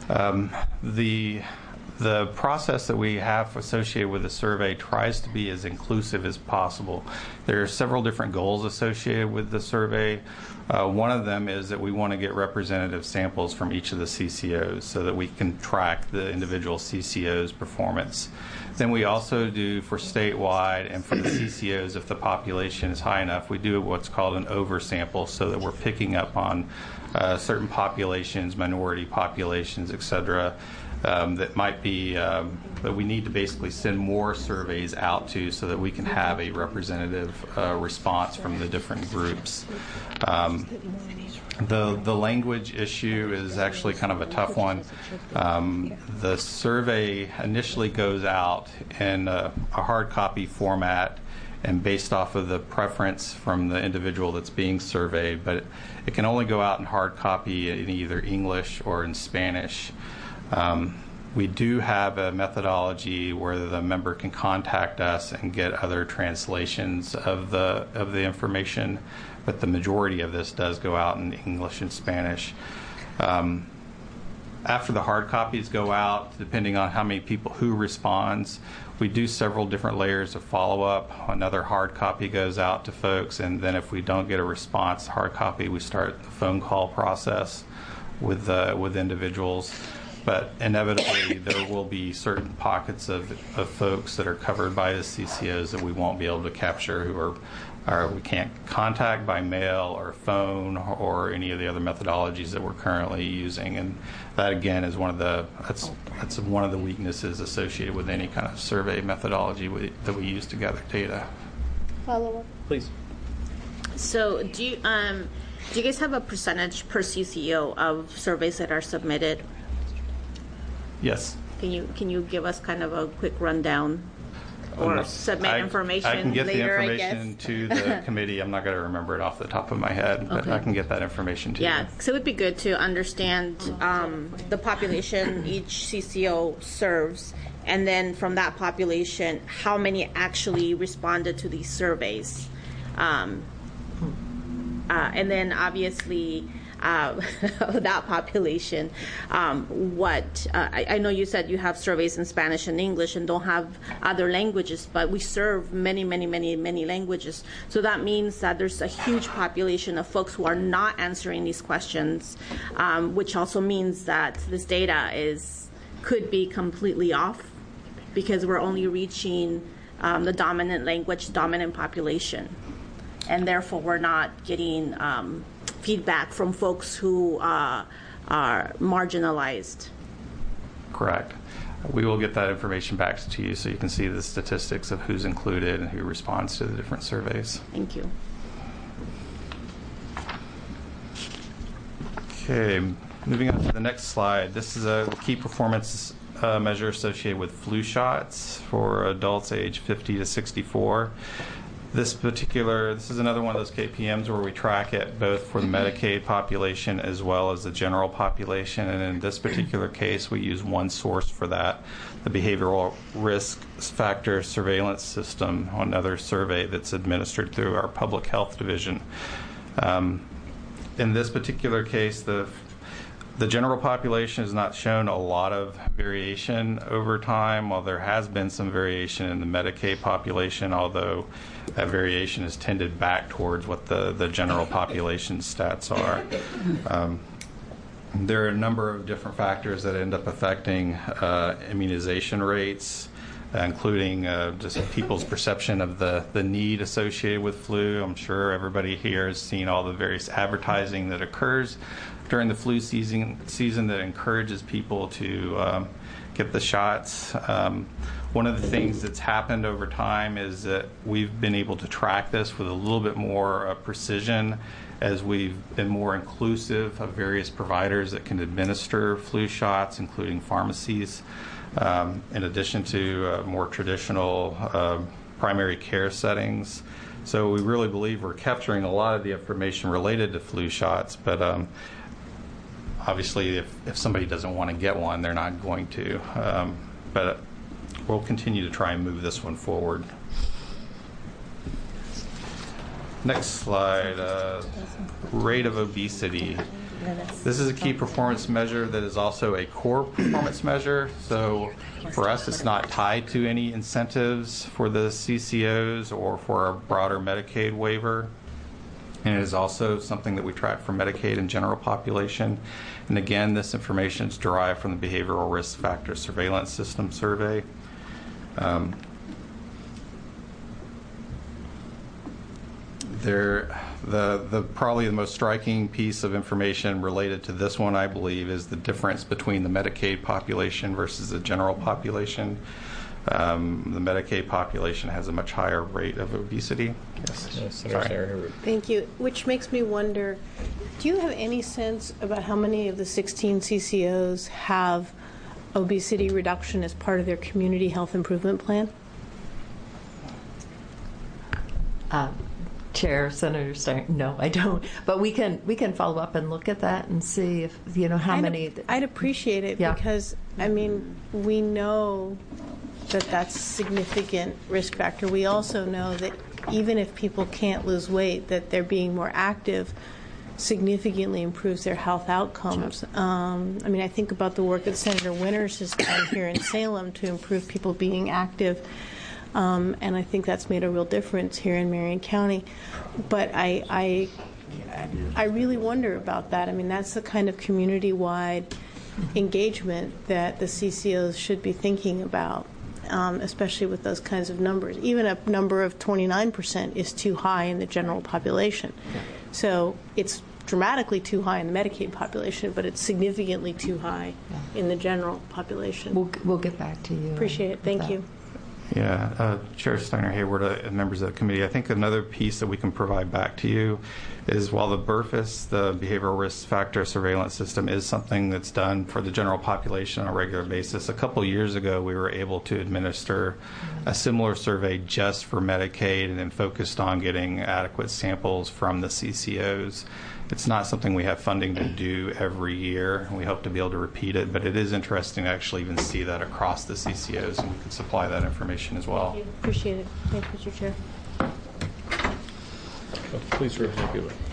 The process that we have associated with the survey tries to be as inclusive as possible. There are several different goals associated with the survey. One of them is that we want to get representative samples from each of the CCOs so that we can track the individual CCO's performance. Then we also do, for statewide and for the CCOs, if the population is high enough, we do what's called an oversample so that we're picking up on certain populations, minority populations, et cetera, that might be that we need to basically send more surveys out to so that we can have a representative response from the different groups. The language issue is actually kind of a tough one. The survey initially goes out in a hard copy format and based off of the preference from the individual that's being surveyed, but it can only go out in hard copy in either English or in Spanish. We do have a methodology where the member can contact us and get other translations of the information, but the majority of this does go out in English and Spanish. After the hard copies go out, depending on how many people who responds, we do several different layers of follow-up. Another hard copy goes out to folks, and then if we don't get a response, hard copy, we start the phone call process with individuals. But inevitably, there will be certain pockets of folks that are covered by the CCOs that we won't be able to capture, who we can't contact by mail or phone or any of the other methodologies that we're currently using. And that again is that's one of the weaknesses associated with any kind of survey methodology that we use to gather data. Follow up, please. So do you guys have a percentage per CCO of surveys that are submitted? Yes. Can you give us kind of a quick rundown, or submit information I can get later, the information to the committee. I'm not going to remember it off the top of my head, but Okay. I can get that information to you. Yeah, so it would be good to understand the population each CCO serves, and then from that population, how many actually responded to these surveys. And then obviously, that population, I know you said you have surveys in Spanish and English and don't have other languages, but we serve many languages. So that means that there's a huge population of folks who are not answering these questions, which also means that this data could be completely off because we're only reaching the dominant language, dominant population. And therefore, we're not getting feedback from folks who are marginalized. Correct. We will get that information back to you so you can see the statistics of who's included and who responds to the different surveys. Thank you. Okay, moving on to the next slide. This is a key performance measure associated with flu shots for adults age 50 to 64. This is another one of those KPMs where we track it both for the Medicaid population as well as the general population. And in this particular case, we use one source for that, the Behavioral Risk Factor Surveillance System, another survey that's administered through our Public Health Division. In this particular case, the general population has not shown a lot of variation over time, while there has been some variation in the Medicaid population, although that variation has tended back towards what the general population stats are. There are a number of different factors that end up affecting immunization rates, including just people's perception of the need associated with flu. I'm sure everybody here has seen all the various advertising that occurs during the flu season that encourages people to get the shots. One of the things that's happened over time is that we've been able to track this with a little bit more precision as we've been more inclusive of various providers that can administer flu shots, including pharmacies, in addition to more traditional primary care settings. So we really believe we're capturing a lot of the information related to flu shots, but obviously if somebody doesn't want to get one, they're not going to. But we'll continue to try and move this one forward. Next slide, rate of obesity. This is a key performance measure that is also a core performance measure. So for us, it's not tied to any incentives for the CCOs or for our broader Medicaid waiver. And it is also something that we track for Medicaid and general population. And again, this information is derived from the Behavioral Risk Factor Surveillance System survey. Probably the most striking piece of information related to this one, I believe, is the difference between the Medicaid population versus the general population. The Medicaid population has a much higher rate of obesity. Yes. Sorry. Thank you. Which makes me wonder, do you have any sense about how many of the 16 CCOs have obesity reduction as part of their community health improvement plan? Chair, Senator Steiner, no, I don't. But we can follow up and look at that and see if how many. I'd appreciate it because I mean we know that that's a significant risk factor. We also know that even if people can't lose weight, that they're being more active significantly improves their health outcomes. I mean, I think about the work that Senator Winters has done here in Salem to improve people being active. And I think that's made a real difference here in Marion County. But I really wonder about that. I mean, that's the kind of community-wide engagement that the CCOs should be thinking about, especially with those kinds of numbers. Even a number of 29% is too high in the general population. So it's dramatically too high in the Medicaid population, but it's significantly too high in the general population. We'll get back to you. Appreciate it. Thank you. Yeah, Chair Steiner Hayward, members of the committee, I think another piece that we can provide back to you is while the BRFIS, the Behavioral Risk Factor Surveillance System, is something that's done for the general population on a regular basis, a couple years ago we were able to administer a similar survey just for Medicaid and then focused on getting adequate samples from the CCOs. It's not something we have funding to do every year. We hope to be able to repeat it, but it is interesting to actually even see that across the CCOs, and we can supply that information as well. Thank you. Appreciate it. Thank you, Mr. Chair. Please, Representative Bueller.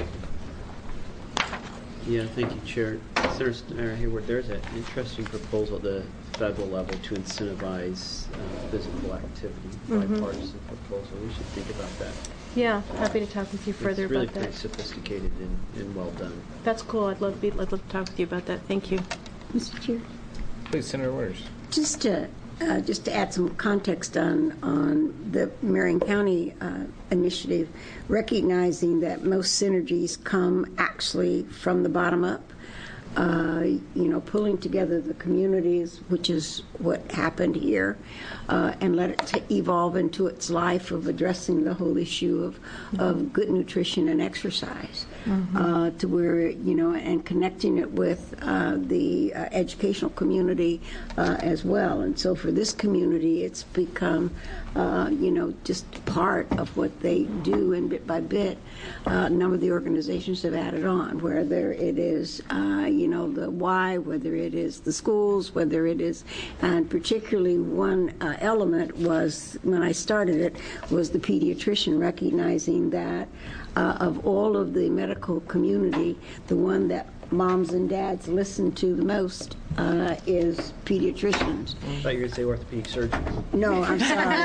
Yeah, thank you, Chair. Senator Hayward, there's an interesting proposal at the federal level to incentivize physical activity, bipartisan proposal. We should think about that. Yeah, happy to talk with you further it's really about that. It's really pretty sophisticated and well done. That's cool. I'd love to talk with you about that. Thank you. Mr. Chair? Please, Senator Winters. Just to add some context on the Marion County initiative, recognizing that most synergies come actually from the bottom up. Pulling together the communities, which is what happened here, and let it evolve into its life of addressing the whole issue of good nutrition and exercise, to where, and connecting it with the educational community as well. And so for this community, it's become, just part of what they do, and bit by bit, a number of the organizations have added on, whether it is, the Y, whether it is the schools, whether it is, and particularly one element was, when I started it, was the pediatrician, recognizing that of all of the medical community, the one that moms and dads listen to the most is pediatricians. I thought you were going to say orthopedic surgeons. No, I'm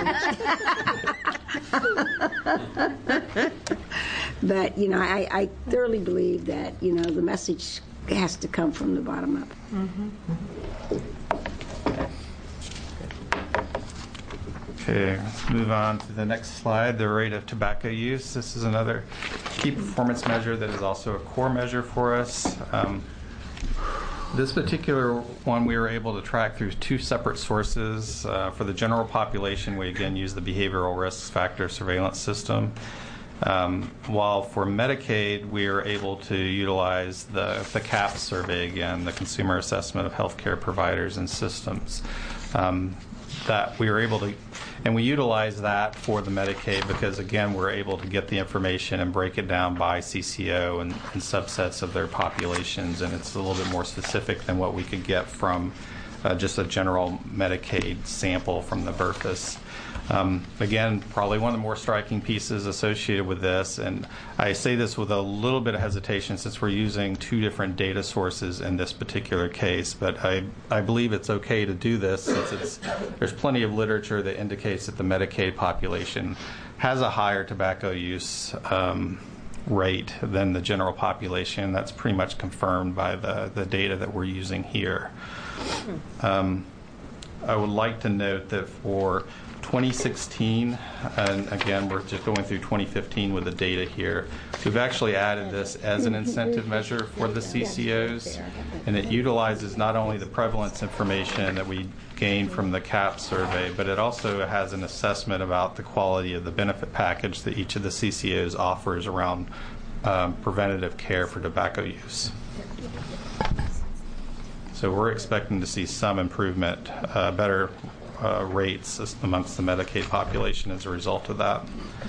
sorry. But, I thoroughly believe that, the message has to come from the bottom up. Okay, move on to the next slide, the rate of tobacco use. This is another key performance measure that is also a core measure for us. This particular one we were able to track through two separate sources. For the general population, we again use the behavioral risk factor surveillance system. While for Medicaid, we are able to utilize the CAHPS survey again, the Consumer Assessment of Healthcare Providers and Systems. That we were able to, and we utilize that for the Medicaid because again we're able to get the information and break it down by CCO and subsets of their populations, and it's a little bit more specific than what we could get from just a general Medicaid sample from the BRFIS. Again, probably one of the more striking pieces associated with this, and I say this with a little bit of hesitation since we're using two different data sources in this particular case, but I believe it's okay to do this since there's plenty of literature that indicates that the Medicaid population has a higher tobacco use rate than the general population. That's pretty much confirmed by the data that we're using here. I would like to note that for 2016, and again we're just going through 2015 with the data here, we've actually added this as an incentive measure for the CCOs, and it utilizes not only the prevalence information that we gained from the CAHPS survey, but it also has an assessment about the quality of the benefit package that each of the CCOs offers around preventative care for tobacco use. So we're expecting to see some improvement, better rates amongst the Medicaid population as a result of that.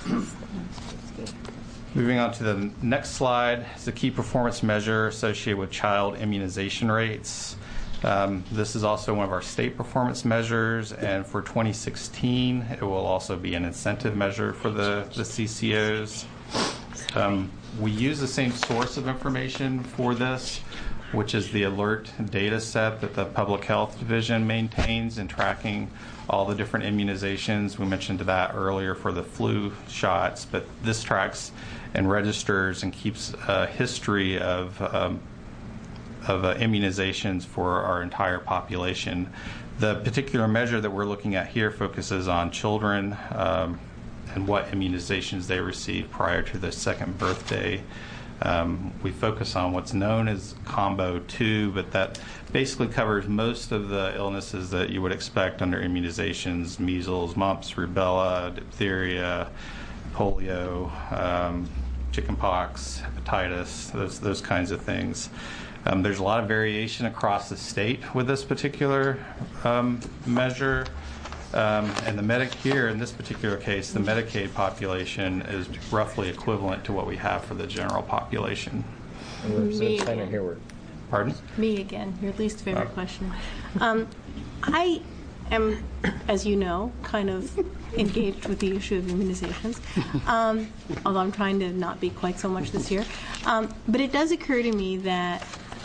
Moving on to the next slide is the key performance measure associated with child immunization rates. This is also one of our state performance measures, and for 2016 it will also be an incentive measure for the CCOs. We use the same source of information for this, which is the alert data set that the Public Health Division maintains in tracking all the different immunizations. We mentioned that earlier for the flu shots, but this tracks and registers and keeps a history of immunizations for our entire population. The particular measure that we're looking at here focuses on children and what immunizations they received prior to their second birthday. We focus on what's known as Combo 2, but that basically covers most of the illnesses that you would expect under immunizations: measles, mumps, rubella, diphtheria, polio, chickenpox, hepatitis, those kinds of things. There's a lot of variation across the state with this particular measure. And here, in this particular case, the Medicaid population is roughly equivalent to what we have for the general population. Me again. Pardon? Me again, your least favorite question. I am, as you know, kind of engaged with the issue of immunizations, although I'm trying to not be quite so much this year. But it does occur to me that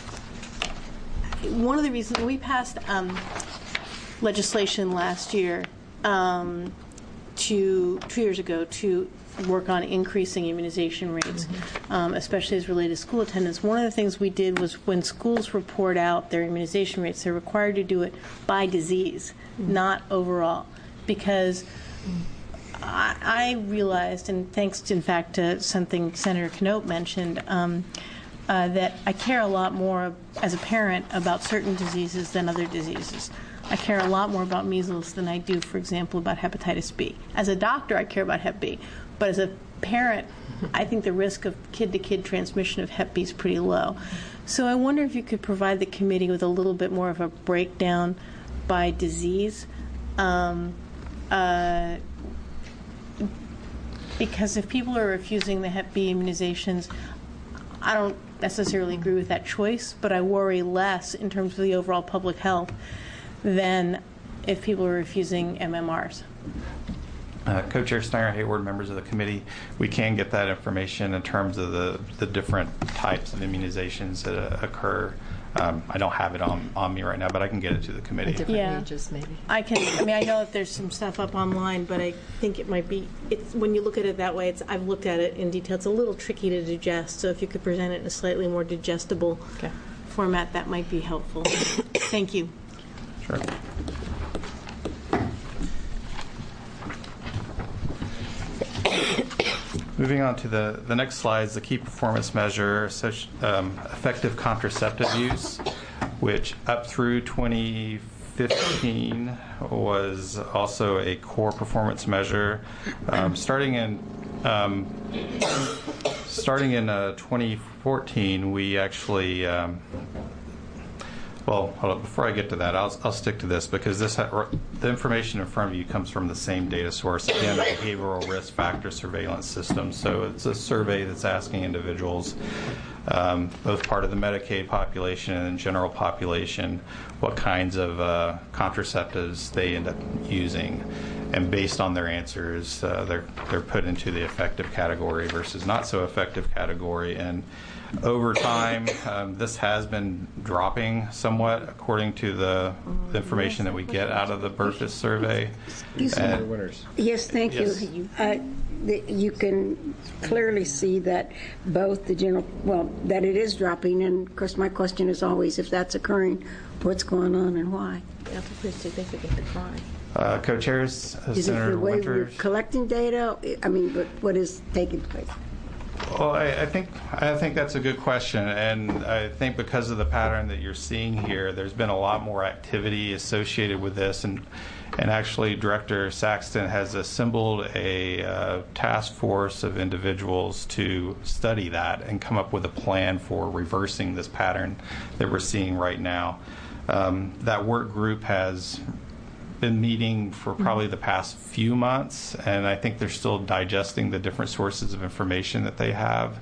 one of the reasons we passed legislation last year, 2 years ago, to work on increasing immunization rates, especially as related to school attendance. One of the things we did was when schools report out their immunization rates, they're required to do it by disease, not overall, because I realized, and thanks in fact to something Senator Knopp mentioned, that I care a lot more as a parent about certain diseases than other diseases. I care a lot more about measles than I do, for example, about hepatitis B. As a doctor, I care about hep B. But as a parent, I think the risk of kid-to-kid transmission of hep B is pretty low. So I wonder if you could provide the committee with a little bit more of a breakdown by disease. Because if people are refusing the hep B immunizations, I don't necessarily agree with that choice, but I worry less in terms of the overall public health than if people are refusing MMRs. Co-Chair Snyder, Hayward, members of the committee, we can get that information in terms of the different types of immunizations that occur. I don't have it on me right now, but I can get it to the committee. Different ages, maybe. I know that there's some stuff up online, but I think it might be, when you look at it that way, I've looked at it in detail. It's a little tricky to digest, so if you could present it in a slightly more digestible format, that might be helpful. Thank you. Sure. Moving on to the next slide is the key performance measure, effective contraceptive use. which up through 2015 was also a core performance measure. Starting in 2014, we actually well, hold on. Before I get to that, I'll stick to this because the information in front of you comes from the same data source, again, the Behavioral Risk Factor Surveillance System. So it's a survey that's asking individuals, both part of the Medicaid population and general population, what kinds of contraceptives they end up using. And based on their answers, they're put into the effective category versus not so effective category. And over time, this has been dropping somewhat according to the information that we get out of the Burfus survey. Yes, thank you. You can clearly see that both the general, that it is dropping, and of course my question is always, if that's occurring, what's going on and why? That's a pretty significant decline. Co-chairs, Is it Senator the way we're Winters. collecting data? I mean, but what is taking place? Well, I think that's a good question, and I think because of the pattern that you're seeing here, there's been a lot more activity associated with this, and actually Director Saxton has assembled a task force of individuals to study that and come up with a plan for reversing this pattern that we're seeing right now. That work group has been meeting for probably the past few months, and I think they're still digesting the different sources of information that they have.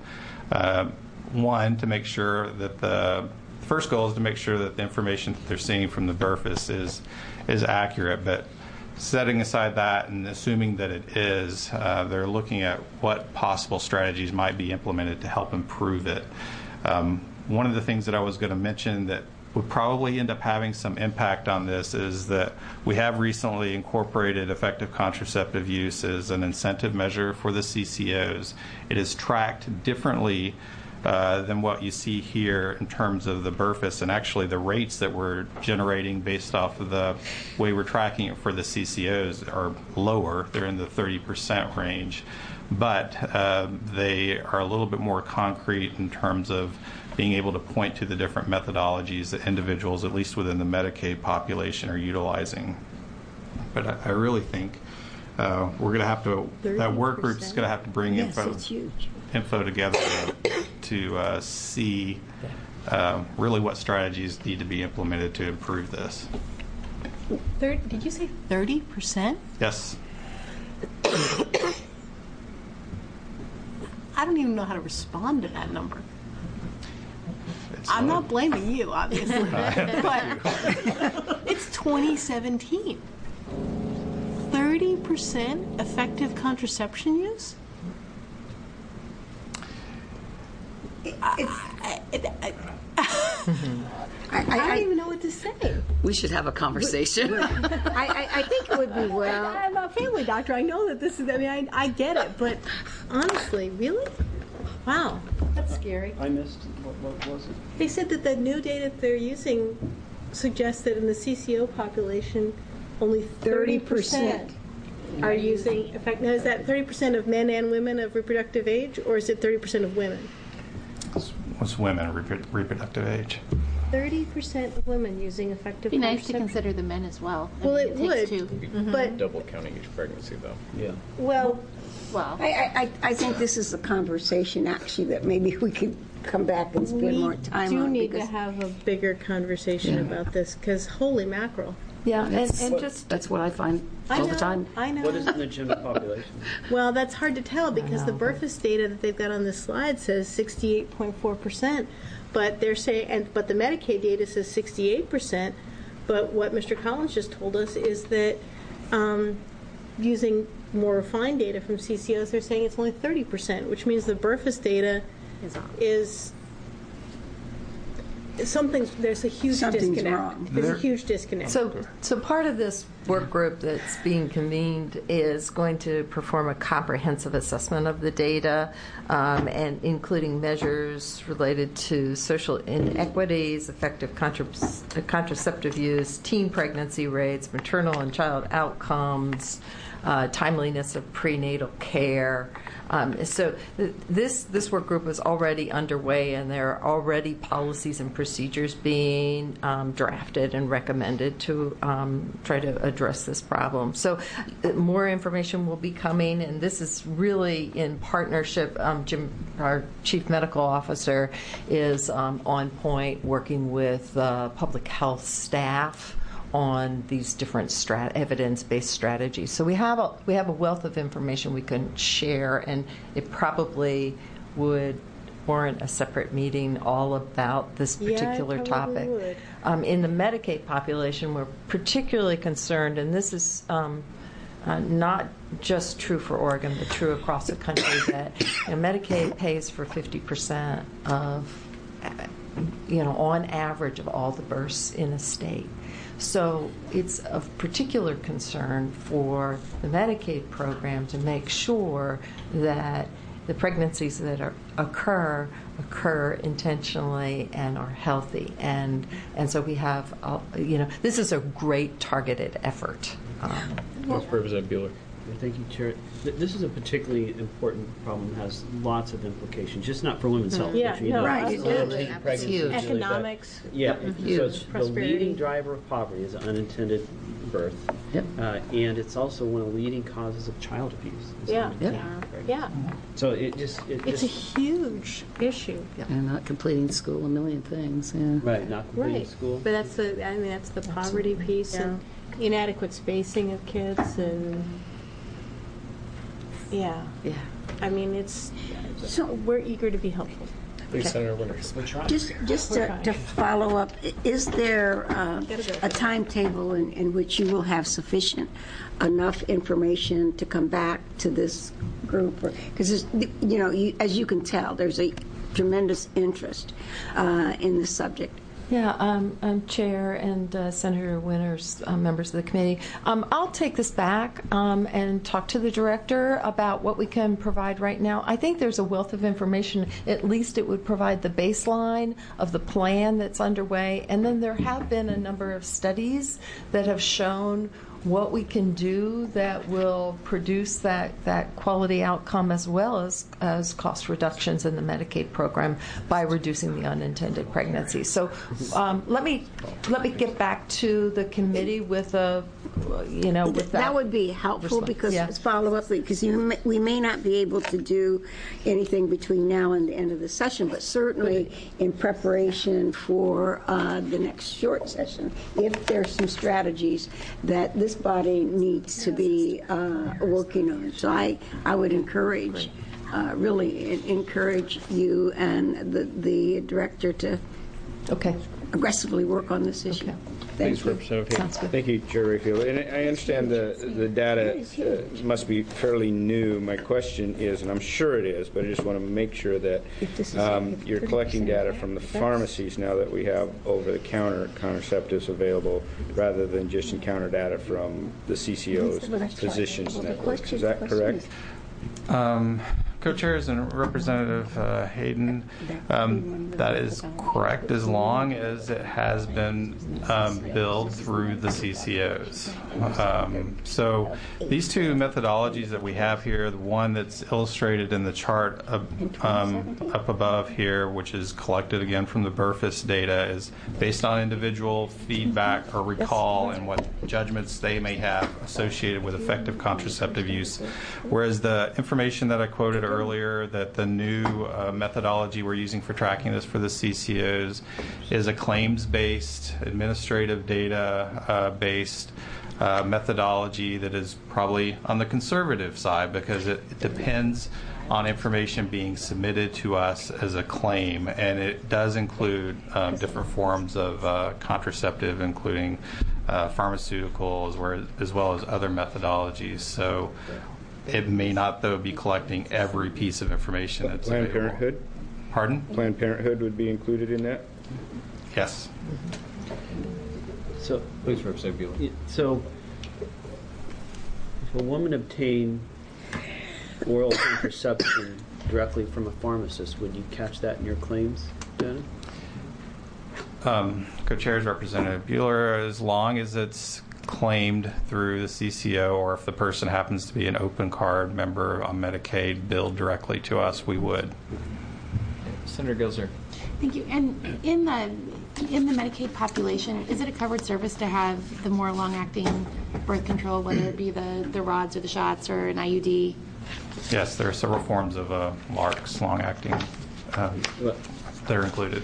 One, to make sure that the first goal is to make sure that the information that they're seeing from the Burfus is accurate, but setting aside that and assuming that it is, they're looking at what possible strategies might be implemented to help improve it. One of the things that I was going to mention that would probably end up having some impact on this is that we have recently incorporated effective contraceptive use as an incentive measure for the CCOs. It is tracked differently than what you see here in terms of the Burfus, and actually the rates that we're generating based off of the way we're tracking it for the CCOs are lower. They're in the 30% range, but they are a little bit more concrete in terms of being able to point to the different methodologies that individuals, at least within the Medicaid population, are utilizing. But I really think we're going to have to, that work group's going to have to bring info together to see really what strategies need to be implemented to improve this. Did you say 30%? Yes. I don't even know how to respond to that number. I'm not blaming you, obviously, but it's 2017. 30% effective contraception use? I don't even know what to say. We should have a conversation. I think it would be well. I'm a family doctor. I know that this is, I get it, but honestly, really? Wow, that's scary. I missed, what was it? They said that the new data they're using suggests that in the CCO population, only 30% are using effect. Now, is that 30% of men and women of reproductive age, or is it 30% of women? What's women reproductive age? 30% of women using effective. It'd be nice to consider the men as well. Well, I it mean, takes would, two. but Double counting each pregnancy, though. Yeah. well, I think this is a conversation, actually, that maybe we could come back and spend more time on. We do need to because have a bigger conversation about this, because holy mackerel. Yeah, and just That's what I find all the time. I know. What is in the general population? Well, that's hard to tell because the Burfus data that they've got on this slide says 68.4%, but they're saying, but the Medicaid data says 68%. But what Mr. Collins just told us is that using more refined data from CCOs, they're saying it's only 30%, which means the Burfus data is there's a huge Something's disconnect. wrong. There's a huge disconnect. So part of this work group that's being convened is going to perform a comprehensive assessment of the data, and including measures related to social inequities, effective contraceptive use, teen pregnancy rates, maternal and child outcomes, timeliness of prenatal care, So this work group is already underway, and there are already policies and procedures being drafted and recommended to try to address this problem. So more information will be coming, and this is really in partnership. Jim, our Chief Medical Officer, is on point working with public health staff on these different evidence-based strategies. So we have a wealth of information we can share, and it probably would warrant a separate meeting all about this particular topic. In the Medicaid population, we're particularly concerned, and this is not just true for Oregon, but true across the country, that Medicaid pays for 50% of, on average, of all the births in a state. So it's of particular concern for the Medicaid program to make sure that the pregnancies that occur intentionally and are healthy. And so we have, this is a great targeted effort. Representative Bueller. Thank you, Chair. This is a particularly important problem. Has lots of implications, just not for women's health. Yeah, no, absolutely. It's huge. Economics. Yeah, Huge. so it's the leading driver of poverty is unintended birth. Yep. And it's also one of the leading causes of child abuse. Yeah. Yeah. So it's a huge issue. And not completing school, a million things. Yeah. Right, not completing school. But that's the poverty piece and inadequate spacing of kids and we're eager to be helpful. Please, Senator Winters. Just to follow up, is there a timetable in which you will have sufficient enough information to come back to this group? Because as you can tell, there's a tremendous interest in this subject. Yeah, Chair and Senator Winters, members of the committee, I'll take this back and talk to the director about what we can provide right now. I think there's a wealth of information. At least it would provide the baseline of the plan that's underway. And then there have been a number of studies that have shown what we can do that will produce that quality outcome, as well as cost reductions in the Medicaid program by reducing the unintended pregnancy. So let me get back to the committee with with that would be helpful response. Because follow up, because we may not be able to do anything between now and the end of the session, but certainly in preparation for the next short session, if there's some strategies that this body needs to be working on. So I would encourage, really encourage you and the director to aggressively work on this issue. Thank you. Thank you, Chair Rayfield. And I understand the data must be fairly new. My question is, and I'm sure it is, but I just want to make sure that you're collecting data from the pharmacies now that we have over-the-counter contraceptives available, rather than just encounter data from the CCO's physicians networks. Is that correct? Co-chairs and Representative Hayden, that is correct, as long as it has been billed through the CCOs. So these two methodologies that we have here, the one that's illustrated in the chart up above here, which is collected again from the Burfus data, is based on individual feedback or recall and what judgments they may have associated with effective contraceptive use, whereas the information that I quoted earlier, that the new methodology we're using for tracking this for the CCOs is a claims-based, administrative data-based methodology that is probably on the conservative side, because it depends on information being submitted to us as a claim, and it does include different forms of contraceptive, including pharmaceuticals, as well as other methodologies. So it may not, though, be collecting every piece of information that's Planned available. Parenthood? Pardon? Planned Parenthood would be included in that? Yes. So, please, Representative Bueller. So, if a woman obtained oral contraception directly from a pharmacist, would you catch that in your claims, Dana? Co-chairs, Representative Bueller, as long as it's claimed through the CCO, or if the person happens to be an open card member on Medicaid billed directly to us, we would. Senator Gilzer. Thank you. And in the Medicaid population, is it a covered service to have the more long-acting birth control, whether it be the rods or the shots or an IUD? Yes, there are several forms of LARCs, long-acting, that are included.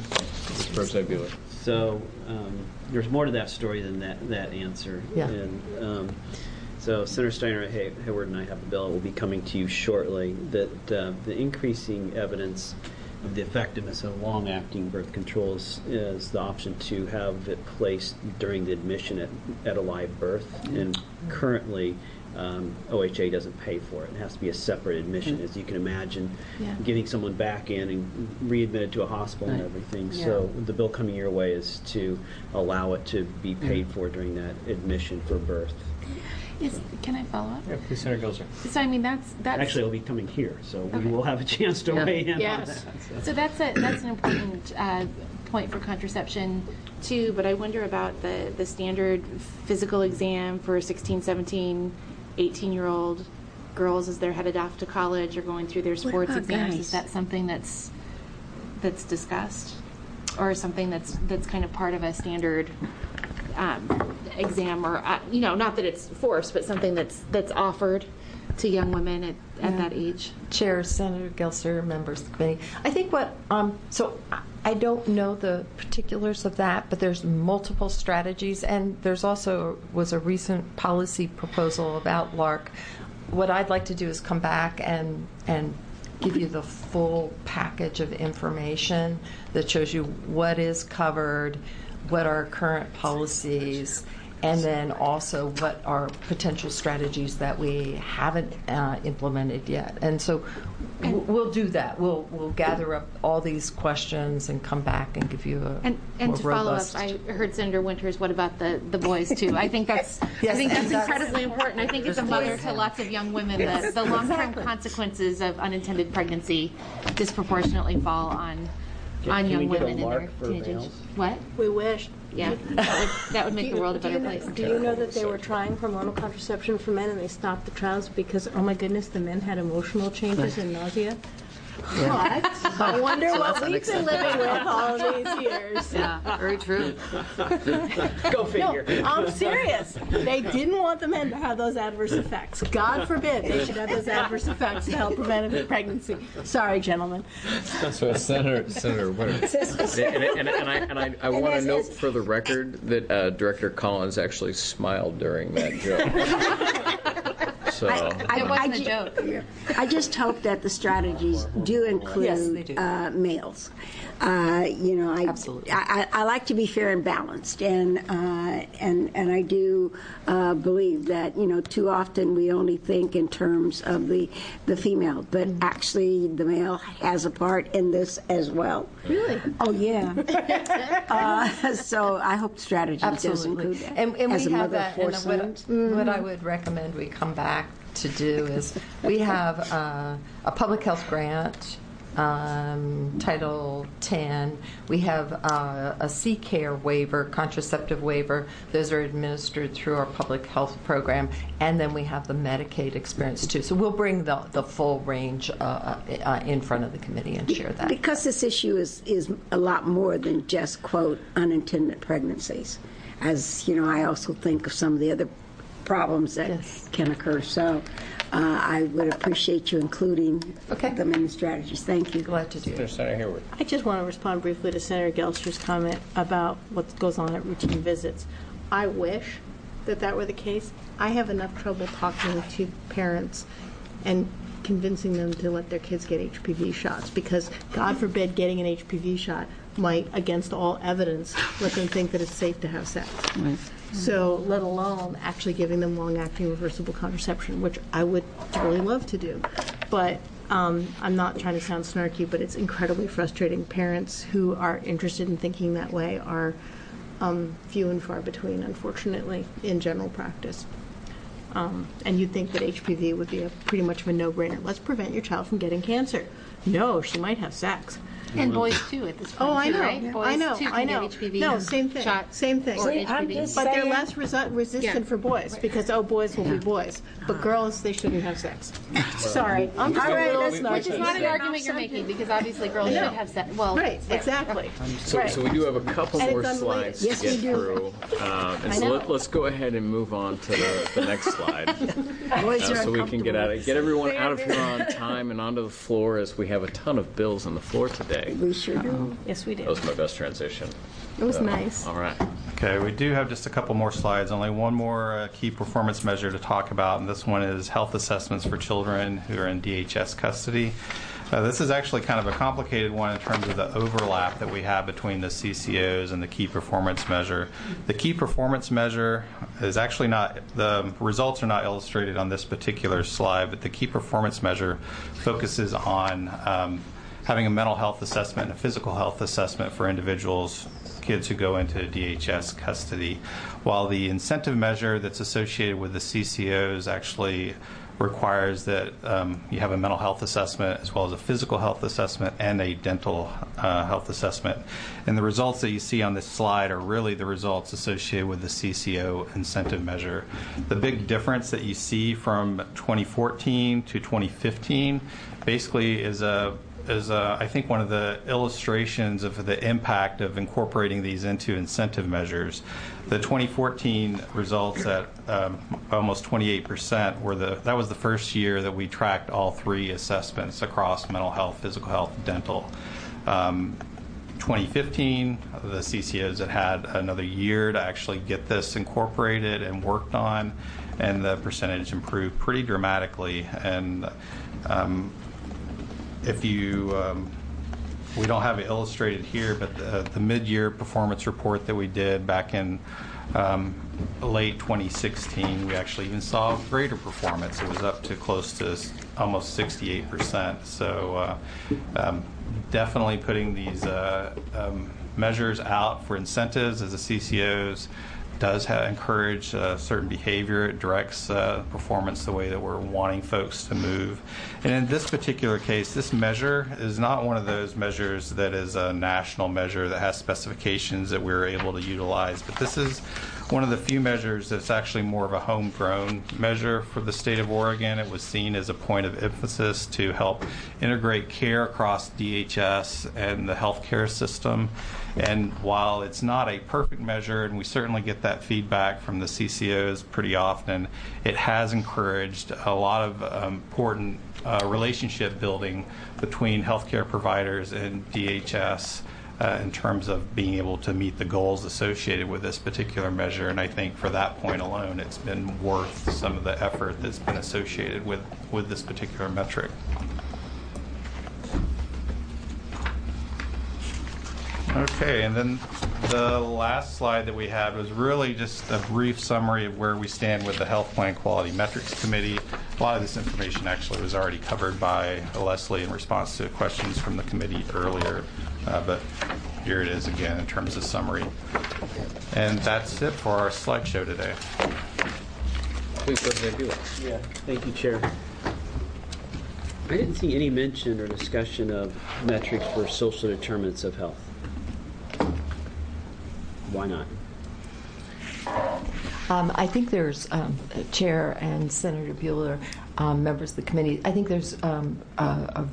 So there's more to that story than that answer. Yeah. And, so Senator Steiner Hayward and I have a bill that will be coming to you shortly that the increasing evidence of the effectiveness of long-acting birth control is the option to have it placed during the admission at a live birth. And currently, OHA doesn't pay for it. It has to be a separate admission, as you can imagine, getting someone back in and readmitted to a hospital and everything. Yeah. So the bill coming your way is to allow it to be paid for during that admission for birth. Can I follow up? Yeah, please, Senator Gilzer. So I mean that's Actually, it'll be coming here, so Okay. we will have a chance to weigh in yes. on that. So that's an important point for contraception too. But I wonder about the standard physical exam for 16, 17, 18-year-old girls as they're headed off to college or going through their sports about exams. guys? Is that something that's discussed, or something that's kind of part of a standard exam, or not that it's forced, but something that's offered to young women at that age? Chair, Senator Gilzer, members of the committee. I think so I don't know the particulars of that, but there's multiple strategies, and there's also was a recent policy proposal about LARC. What I'd like to do is come back and give you the full package of information that shows you what is covered, what are current policies, and then also what are potential strategies that we haven't implemented yet. And so we'll do that. We'll gather up all these questions and come back and give you a and more to follow up, robust. I heard Senator Winters. What about the boys too? I think that's incredibly important. I think as a mother to lots of young women, the long-term consequences of unintended pregnancy disproportionately fall on young women in their teenagers. What? We wish. Yeah, that would make the world a better place. Do you know that they were trying hormonal contraception for men and they stopped the trials because, oh my goodness, the men had emotional changes and nausea? Yeah. What? I wonder what we've been living with all these years. Yeah, very true. Go figure. No, I'm serious. They didn't want the men to have those adverse effects. God forbid they should have those adverse effects to help prevent pregnancy. Sorry, gentlemen. So Senator Winters. and I want to note for the record that Director Collins actually smiled during that joke. So It wasn't a joke. I just hope that the strategies do include Yes, they do. males. Absolutely. I like to be fair and balanced, and I do believe that too often we only think in terms of the female, but actually the male has a part in this as well. Really? Oh yeah. So I hope strategy does Absolutely. include that. And as we a have mother that. of four And sons. what I would recommend we come back to do is we have a public health grant, Title 10. We have a C-Care waiver, contraceptive waiver. Those are administered through our public health program. And then we have the Medicaid experience, too. So we'll bring the full range in front of the committee and share that. Because this issue is a lot more than just, quote, unintended pregnancies. As, I also think of some of the other problems that can occur. So I would appreciate you including them in the strategies. Thank you. Glad to do it. Senator Hayward. I just want to respond briefly to Senator Gelster's comment about what goes on at routine visits. I wish that were the case. I have enough trouble talking to parents and convincing them to let their kids get HPV shots because, God forbid, getting an HPV shot might, against all evidence, let them think that it's safe to have sex. Right. So, let alone actually giving them long-acting reversible contraception, which I would really love to do. But I'm not trying to sound snarky, but it's incredibly frustrating. Parents who are interested in thinking that way are few and far between, unfortunately, in general practice. And you'd think that HPV would be pretty much of a no-brainer. Let's prevent your child from getting cancer. No, she might have sex. And boys too at this point. Oh, I too, know, right? Boys I know, too I can know. get HPV. No, same thing, shot same thing. or I'm HPV. just But they're saying- less resistant Yeah. for boys because boys will be boys, but girls they shouldn't have sex. Sorry, I'm just All a right, little let's- snarky. Which is not an argument you're making because obviously girls should have sex. Well, Right, exactly. So, Right. so we do have a couple And more it's unrelated. slides Yes, to we get do. through. And so let's go ahead and move on to the next slide. Boys are So we can get uncomfortable. get everyone out of here on time and onto the floor, as we have a ton of bills on the floor today. We sure do. Yes, we That do. was my best transition. It was nice. All right. Okay, we do have just a couple more slides, only one more key performance measure to talk about, and this one is health assessments for children who are in DHS custody. This is actually kind of a complicated one in terms of the overlap that we have between the CCOs and the key performance measure. The key performance measure is actually not, the results are not illustrated on this particular slide, but the key performance measure focuses on having a mental health assessment and a physical health assessment for individuals, kids who go into DHS custody, while the incentive measure that's associated with the CCOs actually requires that you have a mental health assessment as well as a physical health assessment and a dental health assessment. And the results that you see on this slide are really the results associated with the CCO incentive measure. The big difference that you see from 2014 to 2015 basically is I think one of the illustrations of the impact of incorporating these into incentive measures. The 2014 results at almost 28% that was the first year that we tracked all three assessments across mental health, physical health, dental. 2015, the CCOs had another year to actually get this incorporated and worked on, and the percentage improved pretty dramatically. And if you, we don't have it illustrated here, but the mid-year performance report that we did back in late 2016, we actually even saw greater performance. It was up to close to almost 68%. So definitely putting these measures out for incentives as the CCOs does encourage certain behavior. It directs performance the way that we're wanting folks to move. And in this particular case, this measure is not one of those measures that is a national measure that has specifications that we're able to utilize, but this is one of the few measures that's actually more of a homegrown measure for the state of Oregon. It was seen as a point of emphasis to help integrate care across DHS and the healthcare system. And while it's not a perfect measure, and we certainly get that feedback from the CCOs pretty often, it has encouraged a lot of important relationship building between healthcare providers and DHS in terms of being able to meet the goals associated with this particular measure. And I think for that point alone, it's been worth some of the effort that's been associated with this particular metric. Okay, and then the last slide that we had was really just a brief summary of where we stand with the Health Plan Quality Metrics Committee. A lot of this information actually was already covered by Leslie in response to questions from the committee earlier, but here it is again in terms of summary. And that's it for our slideshow today. Please go ahead and do it. Yeah, thank you, Chair. I didn't see any mention or discussion of metrics for social determinants of health. Why not? I think there's, Chair and Senator Buehler, members of the committee, I think there's a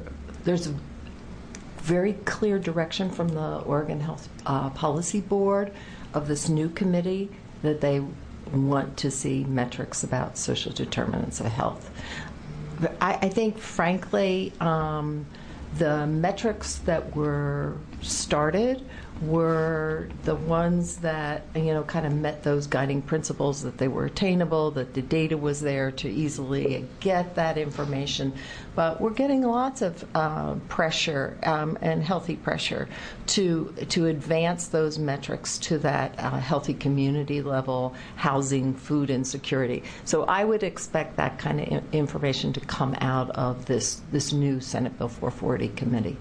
very clear direction from the Oregon Health Policy Board of this new committee that they want to see metrics about social determinants of health. I think, frankly, the metrics that were started were the ones that, kind of met those guiding principles, that they were attainable, that the data was there to easily get that information. But we're getting lots of pressure and healthy pressure to advance those metrics to that healthy community level, housing, food insecurity. So I would expect that kind of information to come out of this new Senate Bill 440 committee.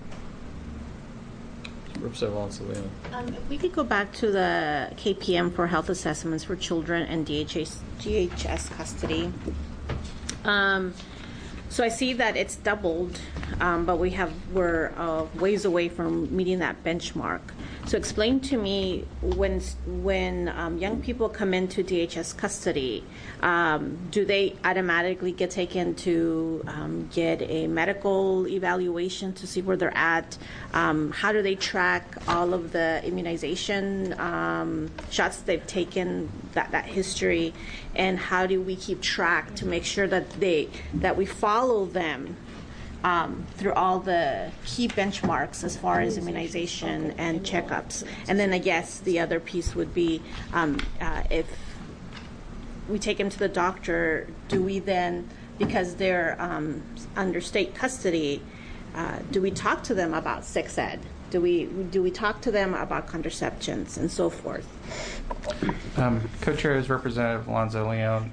If we could go back to the KPM for health assessments for children and DHS custody. So I see that it's doubled, but we're ways away from meeting that benchmark. So explain to me when young people come into DHS custody, do they automatically get taken to get a medical evaluation to see where they're at? How do they track all of the immunization shots they've taken, that history, and how do we keep track to make sure that we follow them through all the key benchmarks as far as immunization and checkups? And then I guess the other piece would be if we take them to the doctor, do we then, because they're under state custody, do we talk to them about sex ed? Do we talk to them about contraceptions and so forth? Co-chair is Representative Alonzo Leon.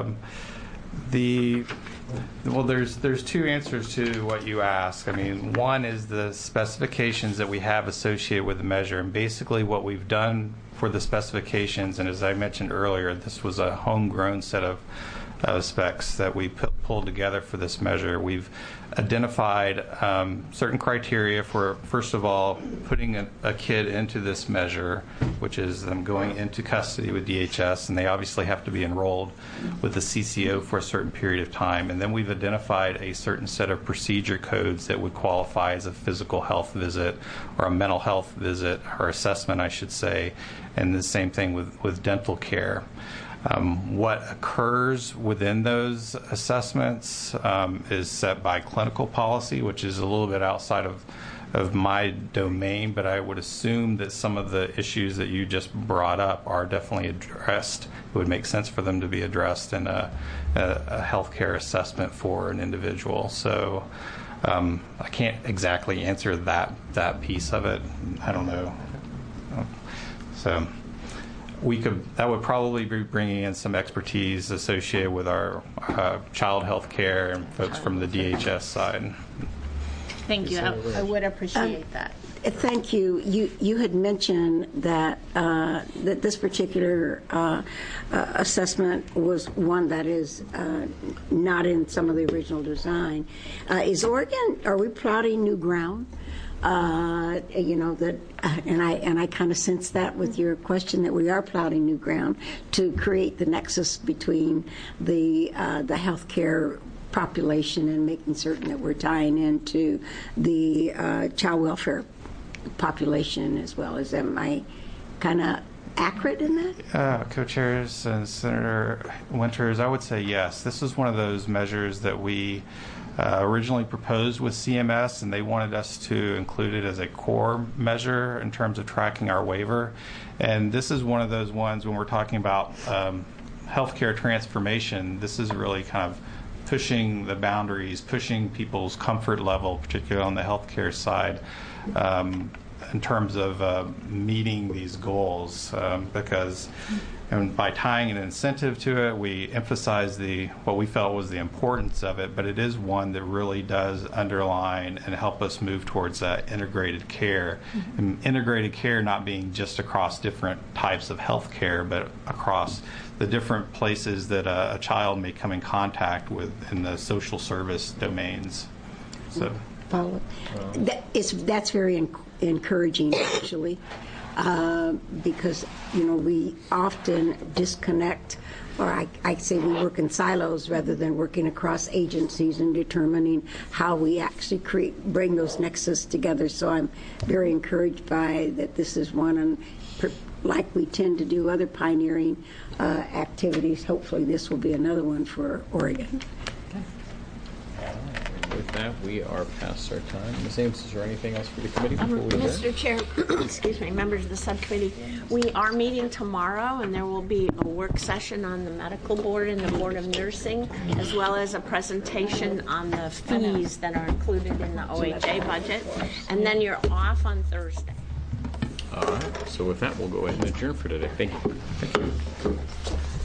There's two answers to what you ask. I mean, one is the specifications that we have associated with the measure, and basically what we've done for the specifications, and as I mentioned earlier, this was a homegrown set of specs that we pulled together for this measure. We've identified certain criteria for, first of all, putting a kid into this measure, which is them going into custody with DHS, and they obviously have to be enrolled with the CCO for a certain period of time. And then we've identified a certain set of procedure codes that would qualify as a physical health visit or a mental health visit, or assessment, I should say, and the same thing with dental care. What occurs within those assessments is set by clinical policy, which is a little bit outside of my domain, but I would assume that some of the issues that you just brought up are definitely addressed. It would make sense for them to be addressed in a healthcare assessment for an individual. So I can't exactly answer that piece of it. I don't know. So that would probably be bringing in some expertise associated with our child health care and folks from the DHS side. Thank you. I would appreciate that. Thank you. You had mentioned that that this particular assessment was one that is not in some of the original design. Is Oregon? Are we plotting new ground? That, and I kind of sense that with your question that we are plotting new ground to create the nexus between the healthcare population and making certain that we're tying into the child welfare population as well. Am I kind of accurate in that? Co-chairs and Senator Winters, I would say yes. This is one of those measures that we originally proposed with CMS, and they wanted us to include it as a core measure in terms of tracking our waiver. And this is one of those ones when we're talking about healthcare transformation, this is really kind of pushing the boundaries, pushing people's comfort level, particularly on the healthcare side, in terms of meeting these goals, because and by tying an incentive to it, we emphasize what we felt was the importance of it, but it is one that really does underline and help us move towards that integrated care. And integrated care not being just across different types of health care, but across the different places that a child may come in contact with in the social service domains. So, that's very encouraging, actually, because we often disconnect, or I say we work in silos rather than working across agencies and determining how we actually bring those nexus together. So I'm very encouraged by that. This is one, and like we tend to do other pioneering activities, hopefully this will be another one for Oregon. With that, we are past our time. Ms. Ames, is there anything else for the committee before we adjourn? Mr. Chair, excuse me, members of the subcommittee, we are meeting tomorrow, and there will be a work session on the medical board and the board of nursing, as well as a presentation on the fees that are included in the OHA budget. And then you're off on Thursday. All right. So with that, we'll go ahead and adjourn for today. Thank you. Thank you.